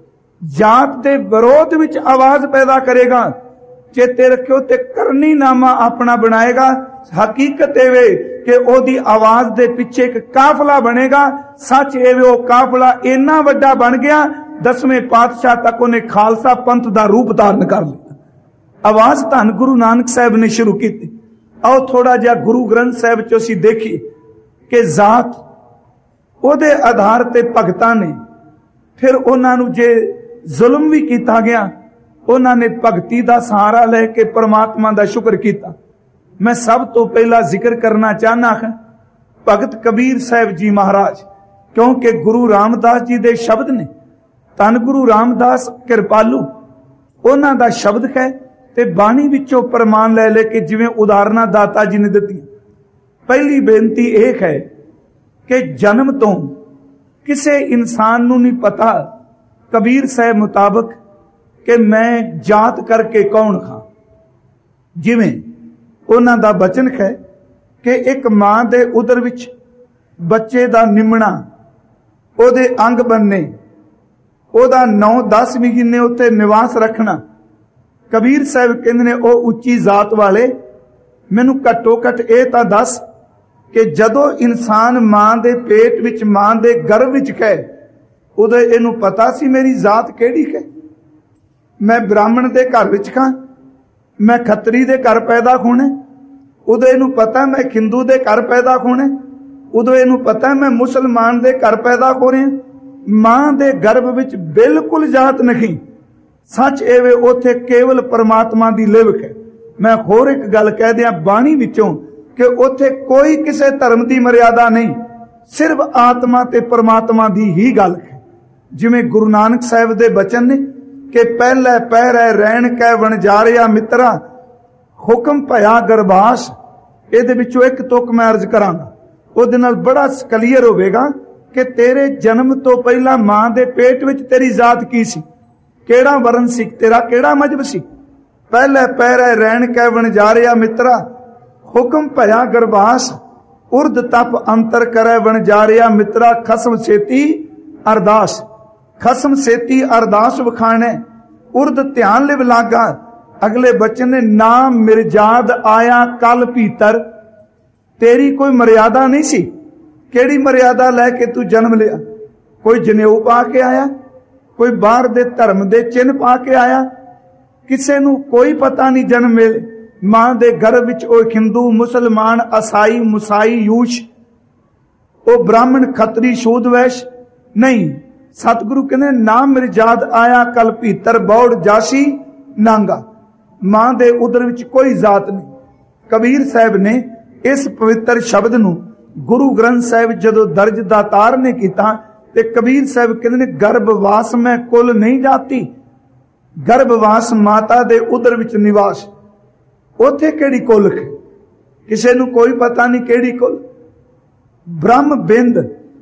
B: ਜਾਤ ਦੇ ਵਿਰੋਧ ਵਿੱਚ ਆਵਾਜ਼ ਪੈਦਾ ਕਰੇਗਾ, ਚੇਤੇ ਰੱਖਿਓ, ਤੇ ਕਰਨੀ ਨਾਮਾ ਆਪਣਾ ਬਣਾਏਗਾ। ਹਕੀਕਤ ਇਹ ਵੇ ਕਿ ਉਹਦੀ ਆਵਾਜ਼ ਦੇ ਪਿੱਛੇ ਇੱਕ ਕਾਫਲਾ ਬਣੇਗਾ। ਸੱਚ ਇਹ ਵੇ, ਉਹ ਕਾਫਲਾ ਇੰਨਾ ਵੱਡਾ ਬਣ ਗਿਆ, 10ਵੇਂ ਪਾਤਸ਼ਾਹ ਤੱਕ ਉਹਨੇ ਖਾਲਸਾ ਪੰਥ ਦਾ ਰੂਪ ਧਾਰਨ ਕਰ ਲਿਆ। ਆਵਾਜ਼ ਧੰਨ ਗੁਰੂ ਨਾਨਕ ਸਾਹਿਬ ਨੇ ਸ਼ੁਰੂ ਕੀਤੀ। ਆਓ ਥੋੜਾ ਜਿਹਾ ਗੁਰੂ ਗ੍ਰੰਥ ਸਾਹਿਬ ਚ ਅਸੀਂ ਦੇਖੀਏ ਕਿ ਜ਼ਾਤ, ਉਹਦੇ ਆਧਾਰ ਤੇ ਭਗਤਾਂ ਨੇ, ਫਿਰ ਉਹਨਾਂ ਨੂੰ ਜੇ ਜ਼ੁਲਮ ਵੀ ਕੀਤਾ ਗਿਆ, ਉਹਨਾਂ ਨੇ ਭਗਤੀ ਦਾ ਸਹਾਰਾ ਲੈ ਕੇ ਪਰਮਾਤਮਾ ਦਾ ਸ਼ੁਕਰ ਕੀਤਾ। ਮੈਂ ਸਭ ਤੋਂ ਪਹਿਲਾਂ ਜ਼ਿਕਰ ਕਰਨਾ ਚਾਹਨਾ ਹਾਂ ਭਗਤ ਕਬੀਰ ਸਾਹਿਬ ਜੀ ਮਹਾਰਾਜ, ਕਿਉਂਕਿ ਗੁਰੂ ਰਾਮਦਾਸ ਜੀ ਦੇ ਸ਼ਬਦ ਨੇ। ਧੰਨ ਗੁਰੂ ਰਾਮਦਾਸ ਕਿਰਪਾਲੂ, ਉਹਨਾਂ ਦਾ ਸ਼ਬਦ ਹੈ, ਤੇ ਬਾਣੀ ਵਿੱਚੋਂ ਪ੍ਰਮਾਣ ਲੈ ਲੈ ਕੇ ਜਿਵੇਂ ਉਦਾਹਰਨਾਂ ਦਾਤਾ ਜੀ ਨੇ ਦਿੱਤੀਆਂ। ਪਹਿਲੀ ਬੇਨਤੀ ਇਹ ਹੈ ਕਿ ਜਨਮ ਤੋਂ ਕਿਸੇ ਇਨਸਾਨ ਨੂੰ ਨਹੀਂ ਪਤਾ, ਕਬੀਰ ਸਾਹਿਬ ਮੁਤਾਬਕ, ਕਿ ਮੈਂ ਜਾਤ ਕਰਕੇ ਕੌਣ ਖਾਂ। ਜਿਵੇਂ ਉਹਨਾਂ ਦਾ ਬਚਨ ਹੈ ਕਿ ਇੱਕ ਮਾਂ ਦੇ ਉਦਰ ਵਿੱਚ ਬੱਚੇ ਦਾ ਨਿਮਣਾ, ਉਹਦੇ ਅੰਗ ਬੰਨੇ, ਉਹਦਾ 9-10 ਮਹੀਨੇ ਉੱਤੇ ਨਿਵਾਸ ਰੱਖਣਾ। ਕਬੀਰ ਸਾਹਿਬ ਕਹਿੰਦੇ ਨੇ, ਉਹ ਉੱਚੀ ਜ਼ਾਤ ਵਾਲੇ, ਮੈਨੂੰ ਘੱਟੋ ਘੱਟ ਇਹ ਤਾਂ ਦੱਸ ਕਿ ਜਦੋਂ ਇਨਸਾਨ ਮਾਂ ਦੇ ਪੇਟ ਵਿੱਚ, ਮਾਂ ਦੇ ਗਰਭ ਵਿੱਚ ਹੈ, ਉਦੋਂ ਇਹਨੂੰ ਪਤਾ ਸੀ ਮੇਰੀ ਜ਼ਾਤ ਕਿਹੜੀ ਹੈ। ਮੈਂ ਬ੍ਰਾਹਮਣ ਦੇ ਘਰ ਵਿੱਚ ਖਾਂ, ਮੈਂ ਖੱਤਰੀ ਦੇ ਘਰ ਪੈਦਾ ਹੋਣਾ। ਉਦੋਂ ਇਹਨੂੰ ਪਤਾ ਮੈਂ ਹਿੰਦੂ ਦੇ ਘਰ ਪੈਦਾ ਹੋਣਾ। ਉਦੋਂ ਇਹਨੂੰ ਪਤਾ ਮੈਂ ਮੁਸਲਮਾਨ ਦੇ ਘਰ ਪੈਦਾ ਹੋ ਰਿਹਾ। ਮਾਂ ਦੇ ਗਰਭ ਵਿੱਚ ਬਿਲਕੁਲ ਜਾਤ ਨਹੀਂ। ਸੱਚ ਇਹ ਵੇ, ਉੱਥੇ ਕੇਵਲ ਪਰਮਾਤਮਾ ਦੀ ਲਿਵਕ ਹੈ। ਮੈਂ ਹੋਰ ਇੱਕ ਗੱਲ ਕਹਿ ਦਿਆਂ ਬਾਣੀ ਵਿੱਚੋਂ, ਕਿ ਉੱਥੇ ਕੋਈ ਕਿਸੇ ਧਰਮ ਦੀ ਮਰਿਆਦਾ ਨਹੀਂ, ਸਿਰਫ ਆਤਮਾ ਤੇ ਪਰਮਾਤਮਾ ਦੀ ਹੀ ਗੱਲ ਹੈ। ਜਿਵੇਂ ਗੁਰੂ ਨਾਨਕ ਸਾਹਿਬ ਦੇ ਬਚਨ ਨੇ ਕਿ ਪਹਿਲੇ ਪਹਿਰੇ ਰਹਿਣ ਕੈ ਵਣਜਾਰਿਆ ਮਿੱਤਰਾ, ਹੁਕਮ ਭਇਆ ਗਰਬਾਸ। ਇਹਦੇ ਵਿੱਚੋਂ ਇੱਕ ਤੁਕ ਮੈਂ ਅਰਜ਼ ਕਰਾਂਗਾ, ਉਹਦੇ ਨਾਲ ਬੜਾ ਕਲੀਅਰ ਹੋਵੇਗਾ कि तेरे जन्म तो पहला मां दे पेट विच तेरी जात की सी, केड़ा वरण सी, तेरा केड़ा मजहब सी। पहले पैरे रैन कै वणजारिया मित्रा, हुक्म भया गरबास, उर्द तप अंतर करे वणजारिया मित्रा, खसम सेती अरदास। खसम सेती अरदास वखाने, उर्द ध्यान लिव लागा। अगले बचन ने, नाम मिर्जाद आया कल भीतर, तेरी कोई मर्यादा नहीं सी। केड़ी मर्यादा लैके तू जन्म लिया? कोई जनेऊ पा के आया, कोई बाहर दे धर्म दे चिन्ह पा के आया? किसे नू कोई पता नहीं जन्म मेले। मां दे गर्भ विच ओ हिंदू मुसलमान ईसाई मुसाई यूश, ओ ब्राह्मण खत्री शूद वैश्य नहीं। सतगुरु कहने, नाम मिर्जाद आया कल भीतर, बौड़ जासी नांगा। मां दे उदर विच कोई जात नहीं। कबीर साहब ने इस पवित्र शब्द नू गुरु ग्रंथ साहिब जदों दर्ज दातार ने किया ते कबीर साहब कहते ने, गर्भवास में कुल नहीं जाती, गर्भवास माता दे उदर विच निवास। उथे केड़ी कुल है? किसे नू कोई पता नहीं केड़ी कुल। ब्रह्म बिंद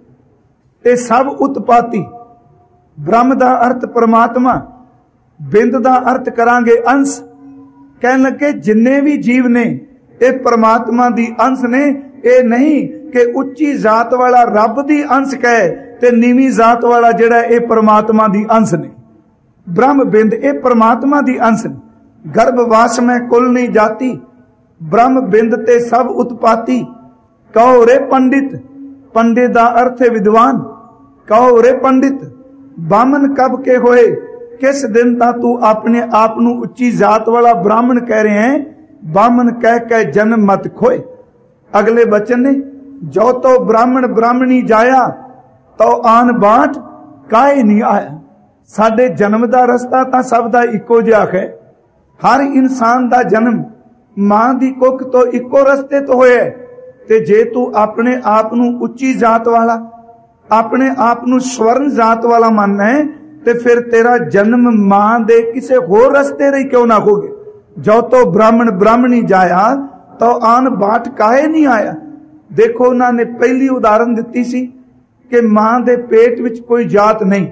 B: ते सब उत्पाती। ब्रह्म दा अर्थ परमात्मा, बिंद दा अर्थ करांगे अंश। कहन लगे जिन्ने भी जीव ने ये परमात्मा दी अंश ने। ये नहीं कि उच्ची जात वाला रब दी अंश कहे ते नीवी जात वाला जिहड़ा ये परमात्मा दी अंश ने। ब्रह्म बिंद ये परमात्मा दी अंश ने। गर्भवास में कुल नहीं जाती, ब्रह्म बिंद ते सब उत्पाती। कहो रे पंडित, पंडित दा अर्थ है विद्वान। कहो रे पंडित, बामन कब के होए, किस दिन ता तू अपने आप नू उच्ची जात वाला ब्राह्मण कह रहे हैं? बामन कह के जन्म मत खोए। अगले बचन ने, जो तो ब्राह्मण ब्राह्मणी जाया, तो आन बाट काहे नहीं आया। साडे जन्म दा रस्ता तां सब दा इक्को जिहा है। हर इंसान दा जन्म मां दी कुख तो इक्को रस्ते तो होया। ते जे तू अपने आप नू उच्ची जात वाला, अपने आप नू स्वर्ण जात वाला मानना है, ते फिर तेरा जन्म मां दे किसे होर रस्ते रही क्यों ना होगे। जो तो ब्राह्मण ब्राह्मणी जाया, तो आन बाट काहे नहीं आया। देखो उन्होंने पहली उदाहरण दी सी कि मां दे पेट विच कोई जात नहीं।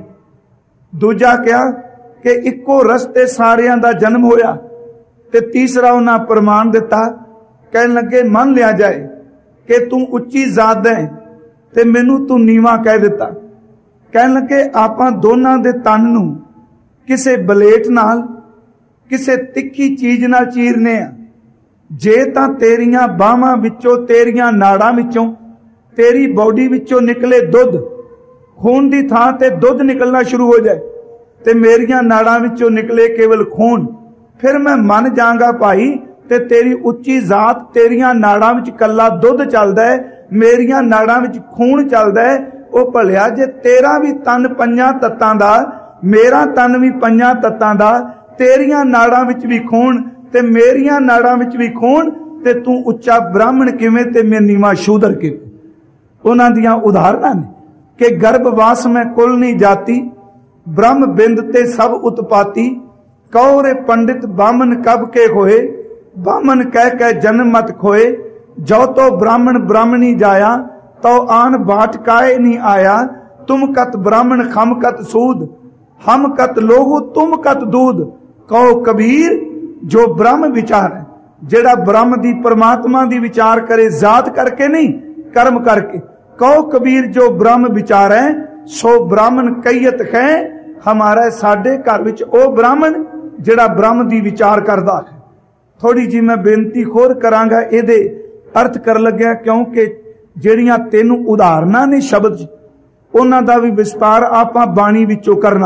B: दूजा क्या कि इक्को रस्ते सारियां दा जन्म होया। ते तीसरा उन्हें प्रमाण दिता, कहन लगे मान लिया जाए कि तू उच्ची जात है ते मैनू तू नीवा कह दिता। कहन लगे आपां दोनां दे तन नू किसे बलेट नाल, किसे तिखी चीज नाल चीरने आ। जे तां तेरियां बाहां विचों, तेरियां नाड़ां विचों, तेरी बॉडी विचों निकले दुध, खून दी थां ते दुध निकलना शुरू हो जाए, ते मेरियां नाड़ां विचों निकले केवल खून, फिर मैं मन जांगा भाई ते तेरी उच्ची जात, तेरियां नाड़ां विच कल्ला दुध चलदा है, मेरियां नाड़ां विच खून चलदा है। ओ भलिया जे तेरा भी तन पंजां तत्तां दा, मेरा तन भी पंजां तत्तां दा, तेरियां नाड़ां विच भी खून ते मेरियां नाड़ां विच भी खून, ते तू उच्चा ब्राह्मण किवें ते मैं नीवा शूदर किवें। उन्हां दियां उदाहरणां ने कि गर्भवास में कुल नहीं जाती, ब्रह्म बिंद ते सब उत्पाती। कहो रे पंडित बामन कब के होए, बामन कह के जन्म मत खोए। जो तो ब्राह्मण ब्राह्मणी जाया, तो आन बाट काहे नहीं आया। तुम कत ब्राह्मण खम कत सूद, हम कत लोहू तुम कत दूध। कहो कबीर जो ब्रह्म विचार है, जेड़ा ब्रह्म दी परमात्मा दी विचार करे, जात करके नहीं कर्म करके। कहो कबीर जो ब्रह्म विचार है, सो ब्राह्मण कईयत है हमारा साडे घर विच ओ ब्राह्मण जेड़ा ब्रह्म दी विचार करदा है। थोड़ी जी मैं बेनती खोर करांगा इहदे अर्थ कर लग्या, क्योंकि ਜਿਹੜੀਆਂ ਤੈਨੂੰ ਉਦਾਹਰਨਾਂ ਨੇ ਸ਼ਬਦ ਉਹਨਾਂ ਦਾ ਵੀ ਵਿਸਤਾਰ ਆਪਾਂ ਬਾਣੀ ਵਿੱਚੋਂ ਕਰਨਾ।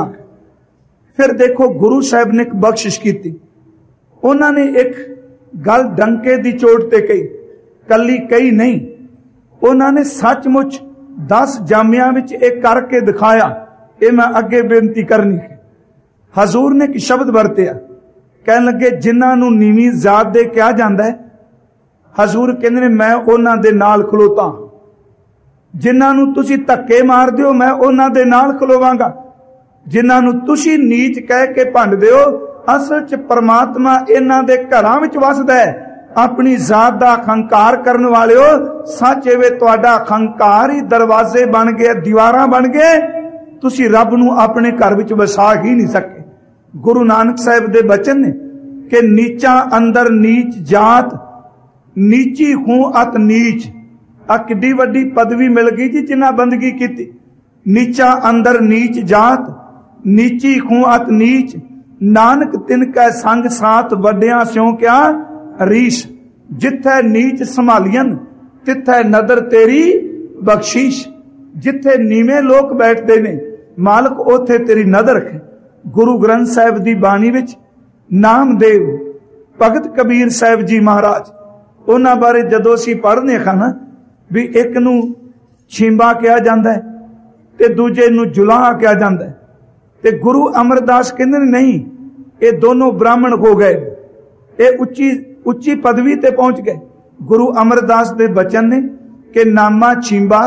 B: ਫਿਰ ਦੇਖੋ ਗੁਰੂ ਸਾਹਿਬ ਨੇ ਇੱਕ ਬਖਸ਼ਿਸ਼ ਕੀਤੀ। ਉਹਨਾਂ ਨੇ ਇੱਕ ਗੱਲ ਡੰਕੇ ਦੀ ਚੋਟ ਤੇ ਕਹੀ, ਕੱਲੀ ਕਹੀ ਨਹੀਂ, ਉਹਨਾਂ ਨੇ ਸੱਚਮੁੱਚ 10 ਜਾਮਿਆਂ ਵਿੱਚ ਇਹ ਕਰਕੇ ਦਿਖਾਇਆ। ਇਹ ਮੈਂ ਅੱਗੇ ਬੇਨਤੀ ਕਰਨੀ ਹੈ। ਹਜ਼ੂਰ ਨੇ ਇੱਕ ਸ਼ਬਦ ਵਰਤਿਆ, ਕਹਿਣ ਲੱਗੇ ਜਿਨ੍ਹਾਂ ਨੂੰ ਨੀਵੀਂ ਜ਼ਾਤ ਦੇ ਕਿਹਾ ਜਾਂਦਾ ਹੈ, हजूर कहते ने मैं उन्हां दे नाल खलोता। जिन्हां नूं तुसीं धक्के मार दिओ मैं उन्हां दे नाल खलोवांगा। जिन्हां नूं तुसीं नीच कह के भंड दिओ, असल च परमात्मा इन्हां दे घरां विच वसदा है। अपनी जात दा अहंकार करने वाले हो। सच एवे तुहाडा अहंकार ही दरवाजे बन गए, दीवारां बन गए, तुसी रब नूं अपने घर विच वसा ही नहीं सके। गुरु नानक साहिब दे बचन ने कि नीचा अंदर नीच जात, नीची हूं अत नीच। आ किड्डी वड्डी पदवी मिल गई जी जिन्हां बंदगी की। नीचा अंदर नीच जात, नीची हूं अत नीच। नानक तिनकै संग साथ वड्डियां स्यों क्या रीश। जिथे नीच संभालियन तिथे नदर तेरी बख्शीश। जिथे नीवे लोग बैठते ने मालक ओथे तेरी नदर रखे। गुरु ग्रंथ साहिब दी बाणी विच नामदेव भगत कबीर साहिब जी महाराज, उन्हां बारे जदों असीं पढ़ने खां ना भी एक नूं छींबा कहा जांदा है ते दूजे नूं जुलाहा कहा जांदा है, ते गुरु अमरदास कहंदे ने नहीं, ये दोनों ब्राह्मण हो गए, ये उच्ची उच्ची पदवी ते पहुंच गए। गुरु अमरदास दे बचन ने कि नामा छींबा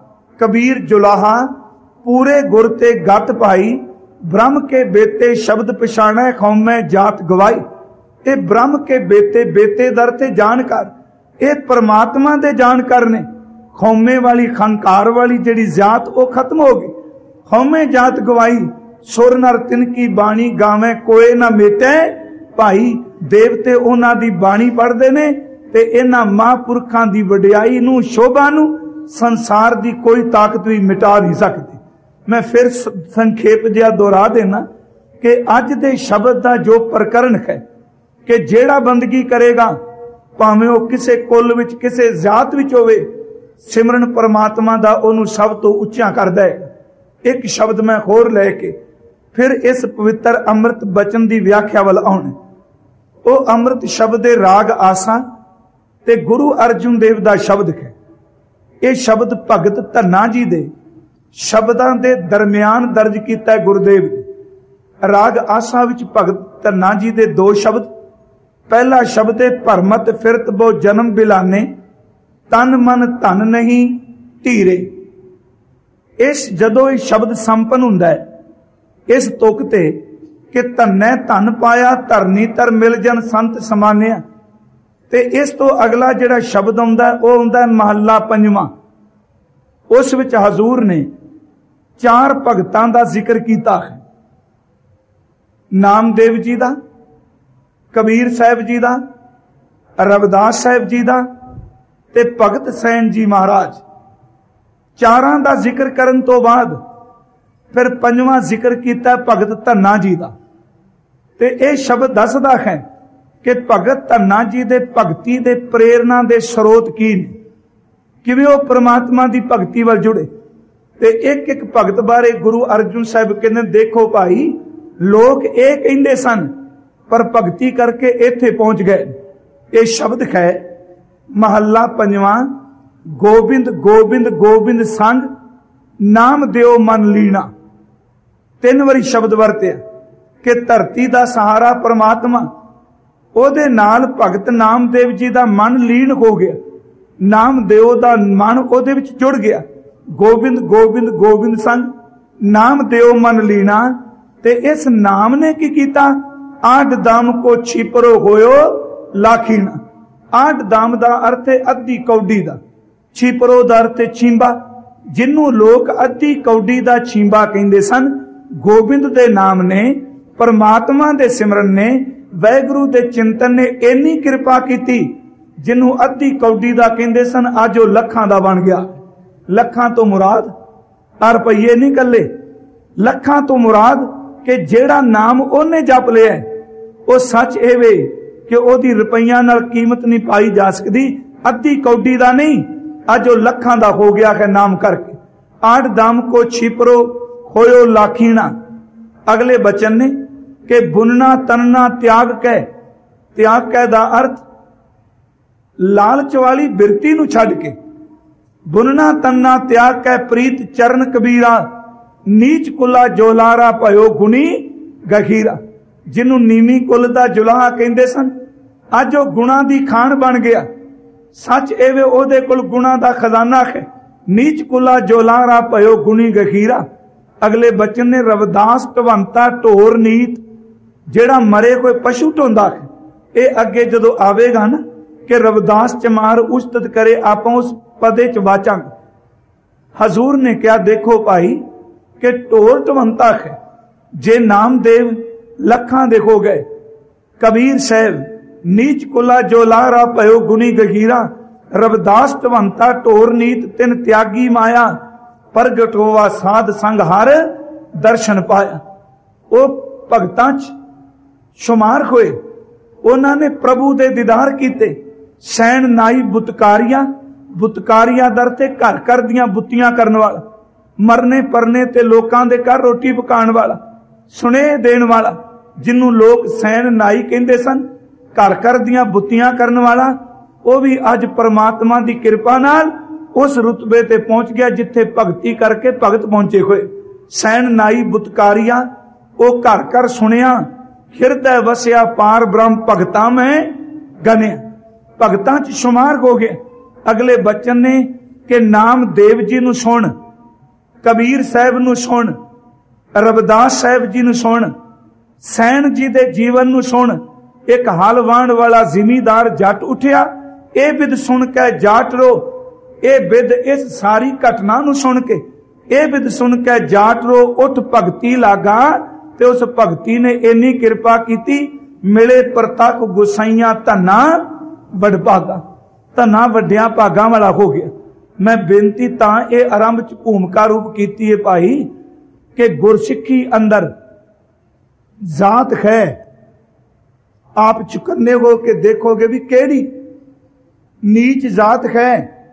B: कबीर जुलाहा, पूरे गुर ते गत पाई। ब्रह्म के बेते शब्द पछाणै, खौमै जात गवाई। ये ब्रह्म के बेते, बेते दर ते जानकार, ये परमात्मा दे जानकार ने। खौमे वाली खंकार वाली जिहड़ी जात वो खत्म हो गई। खौमे जात गवाई, सुर नर तिनकी बाणी गावे, कोई ना मेटे भाई। देवते उन्हां दी बाणी पढ़दे ने ते इन्हां महापुरखां दी वडियाई नूं, शोभा नूं संसार दी कोई ताकत भी मिटा नहीं सकती। मैं फिर संखेप जिहा दोहरा देना कि अज दे शब्द दा जो प्रकरण है कि जेड़ा बंदगी करेगा भावें वो किसे कुल विच किसे जात विच होवे, सिमरन परमात्मा दा ओनू सब तो उच्चा करदा है। एक शब्द मैं होर लैके फिर इस पवित्र अमृत बचन दी व्याख्या वल आउणा। ओ अमृत शब्द दे राग आसा ते गुरु अर्जुन देव दा शब्द है। ये शब्द भगत धन्ना जी दे शब्दां दे दरम्यान दर्ज कीता है गुरुदेव ने। राग आसा विच भगत धन्ना जी दे दो शब्द। पहला शब्द है भरमत फिरत बो जन्म बिलाने, तन मन धन नहीं धीरे। इस जदों ये शब्द संपन्न हुंदा है इस तुक ते कि धन्नै धन पाया, धरनी तर मिल जन संत समानिया। ते इस तो अगला जिहड़ा शब्द आउंदा है वो आउंदा है महला पंजवां। उस विच हजूर ने चार भगतां दा जिक्र कीता है। नामदेव जी दा, कबीर साहिब जी दा, रविदास साहिब जी दा ते भगत सैन जी महाराज। चारां दा जिक्र करन तो बाद फिर पंजवां जिक्र कीता भगत धन्ना जी दा। ते यह शब्द दसदा है कि भगत धन्ना जी दे भगती दे प्रेरणा दे स्रोत की ने, किवें वो परमात्मा दी भगती वल जुड़े। ते एक एक भगत बारे गुरु अर्जुन साहिब कहंदे देखो भाई, लोग ये कहंदे सन पर भगती करके इत्थे पहुंच गए। ये शब्द है महला पंजवां, गोबिंद गोबिंद गोबिंद संग नाम देओ मन लीना। 3 वारी शब्द वरते कि धरती दा सहारा परमात्मा, ओदे नाल भगत नामदेव जी दा मन लीन हो गया। नामदेव दा मन ओदे विच जुड़ गया। गोबिंद गोबिंद गोबिंद संग नाम देओ मन लीना। ते इस नाम ने की कीता, आठ दाम को छिपरो होयो लाखीना। आठ दाम दा अर्थ है अद्धी कौडी दा, छिपरो दा अर्थ है छींबा। जिन्नू लोग अद्धी कौडी दा छींबा कहंदे सन, गोबिंद दे नाम ने, परमात्मा दे सिमरन ने, वैगुरु दे चिंतन ने इन्नी कृपा की, जिन्नू अद्धी कौडी दा कहंदे सन अज वो लखां दा बन गया। लखां तो मुराद रुपये नहीं कले, लखां तो मुराद कि जेड़ा नाम ओने जप लिया वो सच एवे कि ओदी रुपइयां नाल कीमत नहीं पाई जा सकती। अद्धी कौडी दा नहीं, अज वो लखां दा हो गया है नाम करके। आठ दाम को छिपरो होयो लाखीना। अगले बचन ने कि बुनना तनना त्याग कै। त्याग कै दा अर्थ लालच वाली बिरती नू छड़ के, बुनना तन्ना त्याग कै प्रीत चरण कबीरा। नीच कुला जोलारा भयो गुणी गखीरा। जिन्नू नीवी कुल दा जुलाहा कहंदे सन, अज वो गुणा दी खान बन गया। सच एवे ओदे कोल गुणा दा खजाना है। नीच कुला जोलारा भयो गुणी गखीरा। अगले बचन ने रविदास ढवंता ढोर नीत। जेड़ा मरे कोई पशु ढोंदा है, ये अगे जदों आवेगा ना, कि रविदास चमार उस्तत करे आप उस पदे च वाचांगे। हजूर ने क्या देखो भाई कि ढोल ढवंता है जे नामदेव लखां देखो गए। कबीर साहब नीच कुला जो लारा पयो गुनी गहीरा। रविदास ढवंता ढोर नीत तिन त्यागी माया। प्रगट होवा साध संग हर दर्शन पाया। वो भगतां च शुमार होए, उन्होंने प्रभु दे दीदार कीते। सैन नाई बुतकारिया, बुतकारिया दर ते घर घर दियां बुत्तियां करन वाला, मरने परने ते लोकां दे घर रोटी पकाण वाला, सुने देण वाला, जिन्नू लोग सैन नाई कहंदे सन, घर घर दियां बुत्तियां करन वाला, वो भी अज परमात्मा दी कृपा नाल उस रुतबे ते पहुंच गया जिथे भगती करके भगत पहुंचे हुए। सैन नाई बुतकारिया, वो घर घर सुनिया, हिरदय वसिया पार ब्रह्म भगतां में गनिया। भगतां च शुमार हो गए। अगले बचन ने कि नामदेव जी नू सुन, कबीर साहब नू सुन, रविदास साहब जी नू सुन, सैन जी दे जीवन नू सुन। एक हल वाहण वाला जिमीदार जट उठिया, ए बिद सुन के जाट रो। ए बिद इस सारी घटना नू सुन के, ए बिद सुन के जाट रो, उठ भगती लागा। ते उस भगती ने इन्नी कृपा कीती, मिले परतक गुसाइया धना वडभागा। धना वड्डिया भागा वाला हो गया। मैं बेनती तां ये आरंभ च भूमिका रूप कीती है भाई कि गुरसिक्खी अंदर जात है। आप चुकन्ने हो के देखोगे भी केड़ी नीच जात है,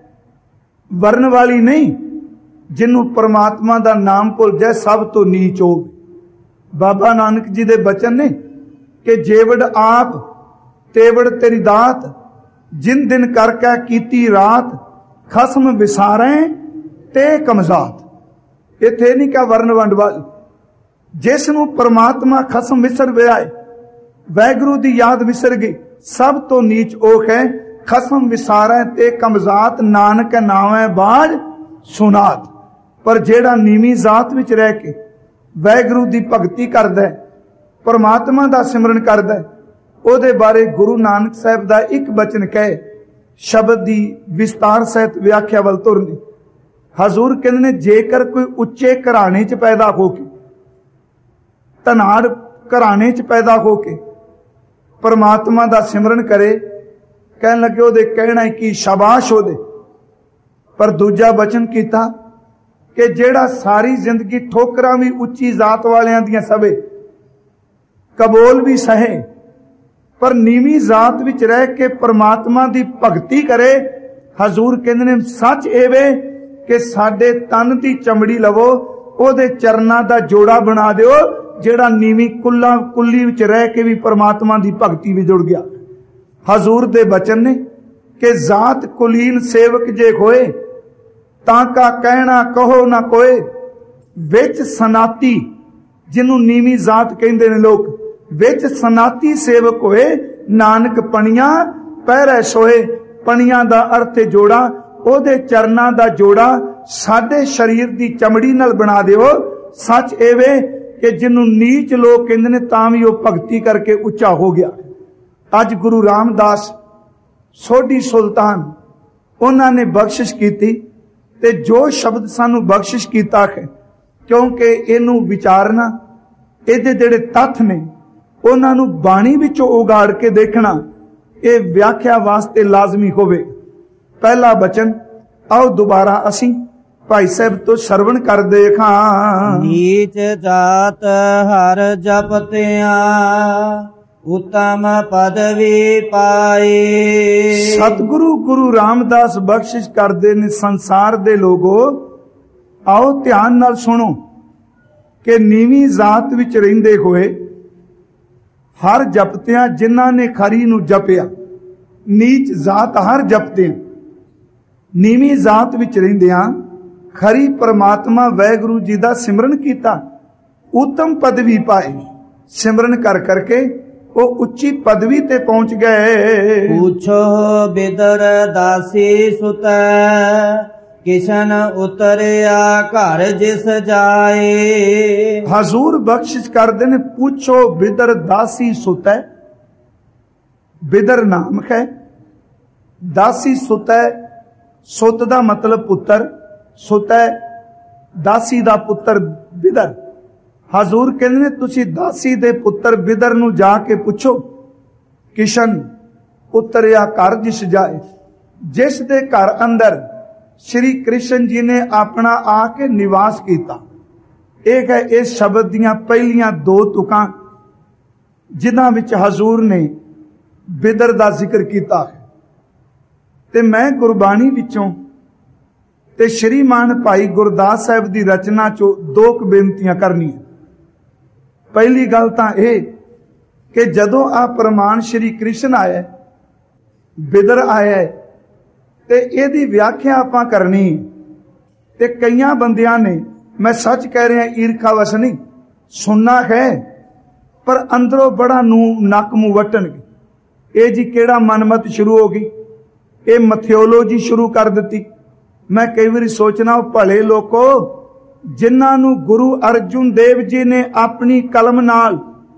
B: वर्ण वाली नहीं, जिन्हों परमात्मा दा नाम भुल जाए सब तो नीच हो। बाबा नानक जी दे बचन ने कि जेवड़ आप तेवड़ तेरी दात, जिन दिन करके कीती रात, खसम विसारे ते कमजात। इत्थे नहीं क्या वर्ण वंड वाली, जिसनों परमात्मा खसम विसर गया, वैगुरु दी याद विसर गई, सब तो नीच ओख है। खसम विसारे ते कमजात, नानक नावे बाज सुनात। पर जेड़ा नीवी जात विच रह के वैगुरु दी भगती करदा है, परमात्मा दा सिमरन करदा है, ओदे बारे गुरु नानक साहब दा एक बचन कहे, शब्द दी विस्तार सहित व्याख्या वल तुरनी। हजूर कहंदे ने जेकर कोई उच्चे घराने च पैदा होके, धनाड़ घराने च पैदा होके परमात्मा दा सिमरन करे, कहन लगे ओदे कहना की शाबाश ओदे। पर दूजा बचन कीता कि जेड़ा सारी जिंदगी ठोकरां भी उच्ची जात वालियां दियां सवे, कबूल भी सहे, पर नीवी जात विच रह के परमात्मा दी भगती करे। हजूर कहंदे ने सच एवे कि साडे तन दी चमड़ी लवो, ओदे चरनां दा जोड़ा बना दिओ, जेड़ा नीवी कुल्ली विच रह के भी परमात्मा दी भगती भी जुड़ गया। हजूर दे बचन ने कि जात कुलीन सेवक जे होए, ताका कहना कहो ना कोए। विच सनाती, जिन्हों नीवी जात कहंदे ने लोग, विच सनाती सेवक होए, नानक पणियां पैरै सोए। पणियां दा अर्थ जोड़ा, ओदे चरनां दा जोड़ा साडे शरीर दी चमड़ी नाल बना दिओ। सच एवे कि जिन्हों नीच लोग कहंदे ने तां भी ओह भगती करके उच्चा हो गया। अज गुरु रामदास सोढी सुल्तान उन्होंने बख्शिश की, ते जो शब्द सानू बख्शिश कीता है, क्योंकि इनू विचारना, इहदे जिहड़े तत्थ ने उन्होंने बाणी विचों उगाड़ के देखना, ये व्याख्या वास्ते लाजमी होवे। पहला बचन आओ दोबारा असी भाई साहब तो सरवण कर देखा।
A: नीच जात हर जपतिया, उत्तम पदवी पाए।
B: सतगुरु गुरु रामदास बख्शिश करते ने संसार दे लोगो, आओ ध्यान नाल सुनो कि नीवी जात विच रहिंदे होए हर जपतिया, जिन्हां ने खरी नू जपिया। नीच जात हर जपतिया, नीवी जात विच रहिंदियां खरी परमात्मा वैगुरु जी दा सिमरन कीता, उत्तम पदवी पाए। सिमरन कर करके वो उच्ची पदवी ते पहुंच गए।
A: पूछो बिदर दासी सुत, किशन उतरिया घर जिस जाए।
B: हजूर बख्शिश करते ने, पूछो बिदर दासी सुत। बिदर नाम है, दासी सुत है, सुत दा मतलब पुत्र, सुत है दासी दा पुत्र बिदर। हजूर कहते ने तुसी दासी दे पुत्र बिदर नू जाके पूछो, किशन उतरिया घर जिस जाए, जिस दे घर अंदर श्री कृष्ण जी ने अपना आके निवास किया। एक है इस शब्द दियां पहलियां दो तुकां जिन्हां विच हजूर ने बिदर दा जिक्र किया है। ते मैं गुरबाणी विचों ते श्रीमान भाई गुरदास साहब दी रचना चो दो बेनतियां करनी। पहली गल तां यह कि जदों आ प्रमाण श्री कृष्ण आया, बिदर आया, ते इहदी व्याख्या आपां करनी। ते कईयां बंदियां ने, मैं सच कह रहा ईरखावश नहीं, सुनना है पर अंदरों बड़ा नक मुंह वटणगे। ये जी केड़ा मनमत शुरू हो गई, ये मथियोलॉजी शुरू कर दी। मैं कई बार सोचना भले लोको जिन्हां नूं गुरु अर्जुन देव जी ने अपनी कलम नाल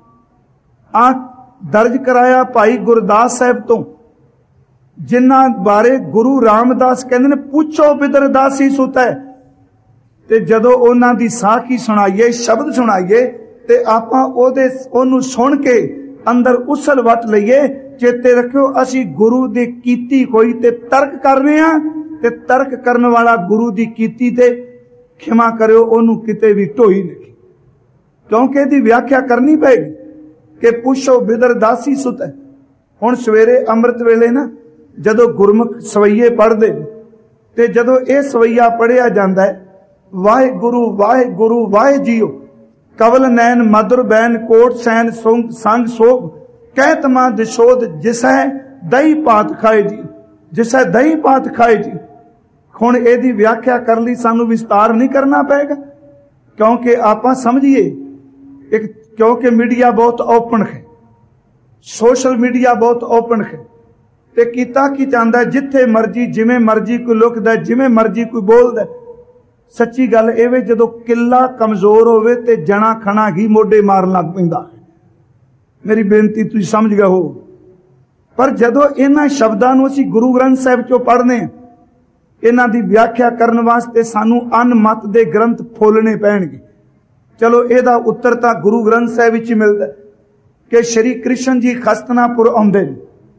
B: आ दर्ज कराया भाई गुरदास साहब तो, जिन्हां बारे गुरु रामदास कहंदे ने पूछो बिदर दासी सुत है। ते जदों उन्हां दी साखी सुनाइए, शब्द सुनाइए, ते आपां ओनू सुन के अंदर उसल वट लईए। चेते रखियो असी गुरु दी कीती कोई ते तर्क कर रहे हां, ते तर्क करन वाला गुरु दी कीती ते खिमा करियो ओनू किते भी ढोई नहीं, क्योंकि इहदी व्याख्या करनी पेगी कि पुछो बिदर दासी सुत है। हुण सवेरे अमृत वेले ना जदों गुरमुख सवैये पढ़दे ते जदों यह सवैया पढ़िया जांदा है, वाहे गुरु वाहे जियो, कवल नैन मधुर बैन कोट सैन संग सोग, कहत मां दिशोद जिसै दही पात खाए जी, जिसै दही पात खाए जी। हुण इहदी व्याख्या कर लई सानू विस्तार नहीं करना पेगा, क्योंकि आपां समझिए एक, क्योंकि मीडिया बहुत ओपन है, सोशल मीडिया बहुत ओपन है। ते कीता की चाहता है जिथे मर्जी जिमें मर्जी कोई लुकदा, जिमें मर्जी कोई बोलदा। सच्ची गल एवे जदों किला कमजोर होवे ते जना खना ही मोढे मारन लग पैंदा है। मेरी बेनती तुसीं समझ गए हो। पर जदों इन्हां शब्दां नूं असीं गुरु ग्रंथ साहिब चों पढ़ने, इन्हां दी व्याख्या करन वास्ते सानू अनमत दे ग्रंथ फोलने पैणगे। चलो इहदा उत्तर तां गुरु ग्रंथ साहिब विच मिलदा कि श्री कृष्ण जी खस्तनापुर आउंदे ने,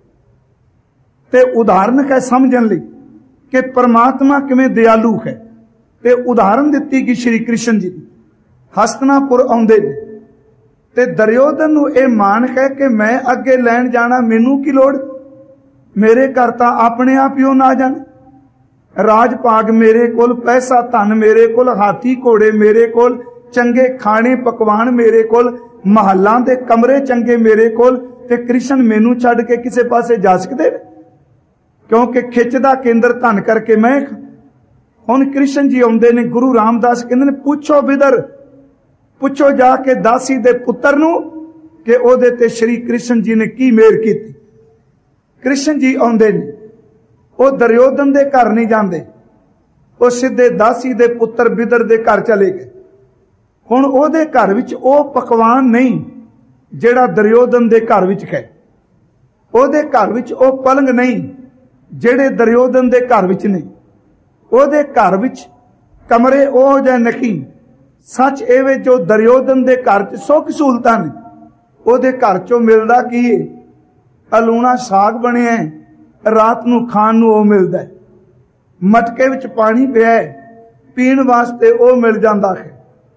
B: ते उदाहरण है समझण लई कि परमात्मा किवें दयालु है। ते उदाहरण दित्ती कि श्री कृष्ण जी हस्तनापुर आउंदे ने ते दुर्योधन नूं इह मान है कि मैं अगे लैण जाना, मैनू की लोड़, मेरे घर तां अपने आप ही उह ना जाण। राज भाग मेरे कोल, पैसा धन मेरे कोल, हाथी घोड़े मेरे कोल, चंगे खाने पकवान मेरे कोल, महलां दे कमरे चंगे मेरे कोल, ते कृष्ण मैनू छड्ड के किसे पासे जा सकदे ने? क्योंकि खिच दा केंद्र धन करके मैं। हुण कृष्ण जी आउंदे ने, गुरु रामदास कहंदे ने पूछो बिदर, पूछो जाके दासी दे पुत्र नूं कि ओहदे ते श्री कृष्ण जी ने की मेहर कीती। कृष्ण जी आउंदे ने, ਉਹ दुर्योधन दे घर नहीं जाते, वो सीधे दासी दे पुत्र बिदर दे घर चले गए। हुण ओहदे घर विच ਉਹ पकवान नहीं जेड़ा दुर्योधन दे घर विच है, ओहदे घर विच ਉਹ पलंग नहीं जेड़े दुर्योधन दे घर विच ने, ओहदे घर विच कमरे ਉਹ जिहे नहीं। सच एवे जो दुर्योधन दे घर च सुख सहूलतां ने, ओहदे घर चों मिलदा की है? अलूणा साग बनिया है, रात नूं खाण नूं ਉਹ मिलदा है, मटके विच पानी पिया है, पीण वास्ते ਉਹ मिल जांदा है।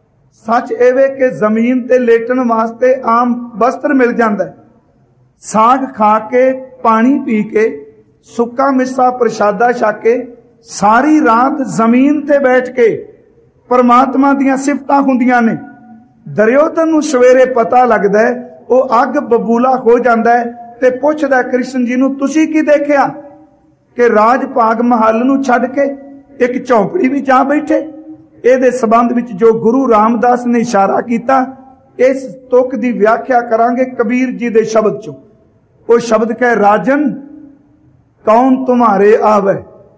B: सच एवे कि जमीन ते लेटण वास्ते आम वस्त्र मिल जांदा है। साग खा के, पानी पी के, सुक्का मिस्सा प्रसादा छक के सारी रात जमीन ते बैठ के परमात्मा दियां सिफतां हुंदियां ने। दुर्योधन नूं सवेरे पता लगदा है, ਉਹ अग बबूला हो जाता है ते पुछदा कृष्ण जी नूं, तुसीं की देखिया कि राज भाग महल नूं छड्ड के एक झोंपड़ी विच आ बैठे। इहदे संबंध विच जो गुरु रामदास ने इशारा किया, इस तुक की व्याख्या करांगे कबीर जी दे शब्द चों। वो शब्द कहे, राजन कौन तुम्हारे आवे।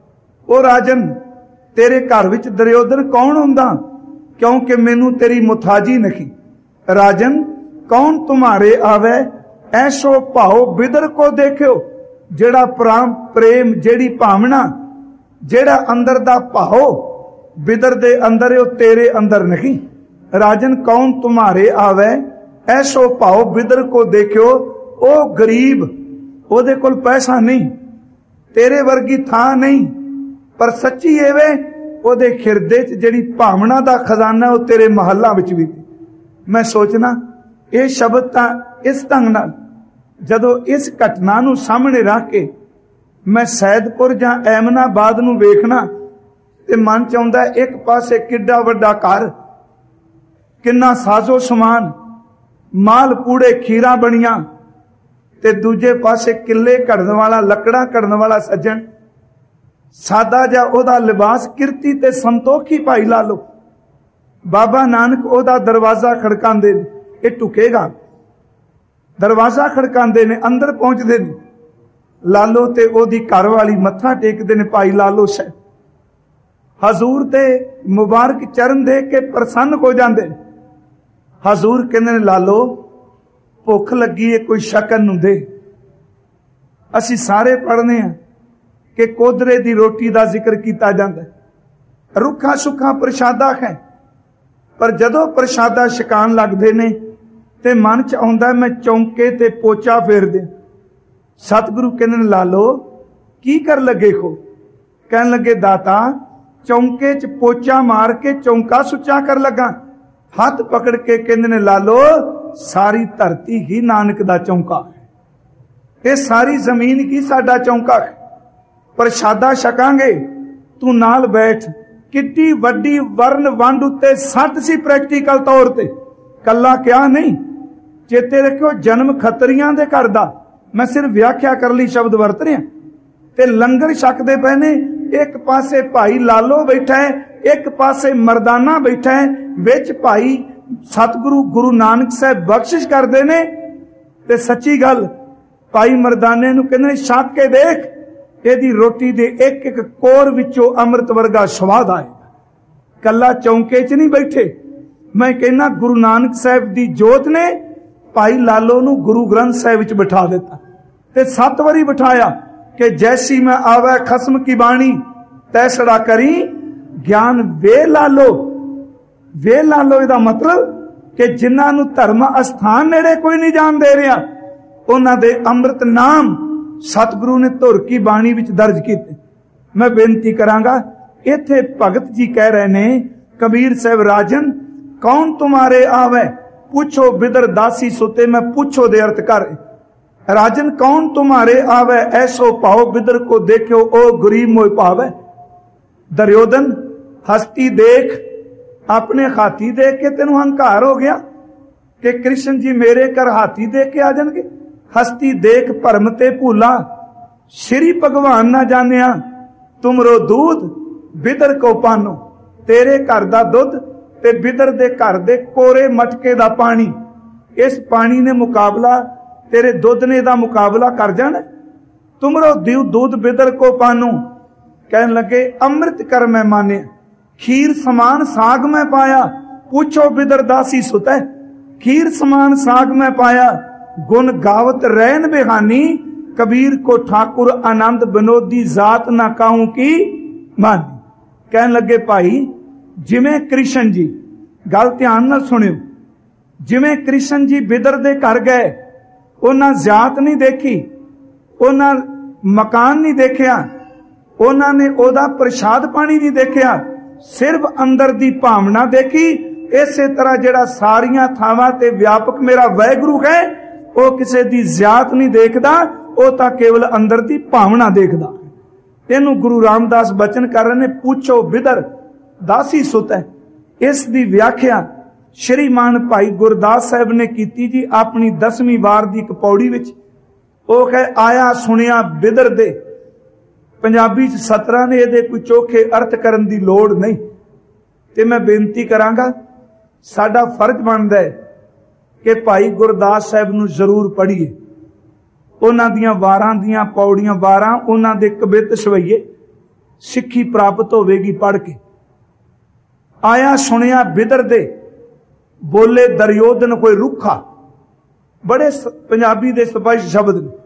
B: ओ राजन, तेरे घर विच दुर्योधन कौन हुंदा, क्योंकि मैनू तेरी मुथाजी नहीं। राजन कौन तुम्हारे आवे, ऐसो भाओ बिदर को देखियो ਜਿਹੜਾ ਪ੍ਰੇਮ, ਜਿਹੜੀ ਭਾਵਨਾ, ਜਿਹੜਾ अंदर दा भाव बिदर दे अंदर है, वो तेरे अंदर नहीं। राजन कौन तुम्हारे आवे ऐसो भाव बिदर को देखियो, ओ गरीब, ओदे कोल पैसा नहीं, तेरे वर्गी थां नहीं, पर सच्ची एवे ओदे खिरदे च जिहड़ी भावना दा खजाना, वो तेरे महल्ला विच भी। मैं सोचना ये शब्द तां इस ढंग नाल जदों इस घटना नूं सामने रख के मैं सैदपुर जां ऐमनाबाद नूं वेखना ते मन च आउंदा, एक पासे किड्डा वड्डा घर, किन्ना साजो समान, माल पूड़े खीरा बणियां, ते दूजे पासे किले घड़न वाला, लकड़ा घड़न वाला सज्जन, सादा जा ओदा लिबास, किरती ते संतोखी भाई ला लो। बाबा नानक ओदा दरवाजा खड़कांदे ने, ये टुकेगा, दरवाजा खड़कांदे ने, अंदर पहुंचदे ने, लालो ते ओदी घर वाली मत्था टेकदे ने, भाई लालो साहब हजूर दे मुबारक चरण देख के प्रसन्न हो जाते। हजूर कहंदे ने, लालो भुख लगी है, कोई शकन नूं दे। असी सारे पढ़ने हैं कि कोदरे दी रोटी दा जिक्र किया जाता है, रुखा सुखा प्रशादा है, पर जदों प्रशादा छकान लगदे ने ते मन च आउंदा, मैं चौंके ते पोचा फेर दे। सतगुरु कहंदे ने, लालो की कर लगे हो? कहन लगे, दाता चौंके च पोचा मार के चौंका सुचा कर लगा। हाथ पकड़ के कहंदे ने, लालो सारी धरती ही नानक दा चौंका है, ये सारी जमीन ही साडा चौंका है। प्रशादा छकांगे, तू नाल बैठ। किड्डी वड्डी वर्ण वंड उत्ते सट सी प्रैक्टिकल तौर ते, कला क्या नहीं। चेते रखियो, जन्म खत्रियां दे घर दा, मैं सिर्फ व्याख्या कर ली शब्द वरत रहा, ते लंगर छकदे पए ने। एक पासे भाई लालो बैठा है, एक पासे मरदाना बैठा है, विच भाई सतगुरु गुरु नानक साहब बख्शिश करदे ने। ते सच्ची गल, भाई मरदाने नूं कहंदे, छक के देख, ਇਹਦੀ रोटी दे एक एक कोर विचों अमृत वर्गा स्वाद आएगा। कला चौंके च नहीं बैठे। मैं कहना, गुरु नानक साहब दी जोत ने भाई लालो नूं गुरु ग्रंथ साहिब विच बिठा दिता ते 7 वारी बिठाया कि जैसी मैं आवे खसम की बाणी, तैसड़ा करी ज्ञान वे लालो। वे लालो इहदा मतलब कि जिन्हां नूं धर्म अस्थान नेड़े कोई नहीं जान दे रहा, उन्हां दे अमृत नाम सतगुरु ने धुर की बाणी विच दर्ज कीते। मैं बेनती करांगा, इत्थे भगत जी कह रहे ने, कबीर साहब, राजन कौन तुम्हारे आवे पूछो बिदर दासी सुते। मैं पूछो दे अर्थ कर, राजन कौन तुम्हारे आवे ऐसो पाओ बिदर को देखो, ओ गरीब मोह पावे। दुर्योधन हस्ती देख, अपने हाथी देख के तेनू हंकार हो गया कि कृष्ण जी मेरे घर हाथी देख के आ जाएंगे। हस्ती देख भरम ते भूला, श्री भगवान ना जानिया, तुमरो दूध बिदर को पानो। तेरे घर दा दुध ते बिदर दे घर दे कोरे मटके दा पानी, इस पानी ने मुकाबला, तेरे दुध ने दा मुकाबला कर जाना। तुमरो दूध बिदर को पानो। कहन लगे, अमृत कर मैं माने, खीर समान साग में पाया। पूछो बिदर दासी सुतै, खीर समान साग में पाया। गुण गावत रैन बेहानी, कबीर को ठाकुर आनंद बिनोदी जात ना काहू की मानी। कहन लगे, भाई जिमें कृष्ण जी, गल ध्यान नाल सुनियो, जिमें कृष्ण जी बिदर दे घर गए, उन्हां जात नहीं देखी, उन्हां मकान नहीं देखिया, उन्होंने ओदा प्रसाद पानी नहीं देखिया, सिर्फ अंदर दी भावना देखी। इसे तरह जिहड़ा सारियां थावां ते व्यापक मेरा वाहिगुरू है, वो किसी दी जात नहीं देखदा, वो तां केवल अंदर दी भावना देखदा। इनू गुरु रामदास बचन कर रहे ने, पूछो बिदर दासी सुत है। इस दी व्याख्या श्रीमान भाई गुरदास साहब ने कीती जी अपनी 10वीं वार दी एक पौड़ी विच। वो कहे, आया सुनिया बिदर दे। पंजाबी च 17 ने इहदे कोई चोखे अर्थ करन दी लोड़ नहीं। ते मैं बेनती करांगा, साडा फर्ज बनदा है कि भाई गुरदास साहब नूं जरूर पढ़ीए। उन्हां दियां वारां दियां पौड़ियां वारां उन्हां दे कवित सवैये, सिੱਖੀ प्राप्त होवेगी पढ़ के। आया सुनिया बिदर दे, बोले दुर्योधन कोई रुखा। बड़े पंजाबी दे स्पष्ट शब्द ने।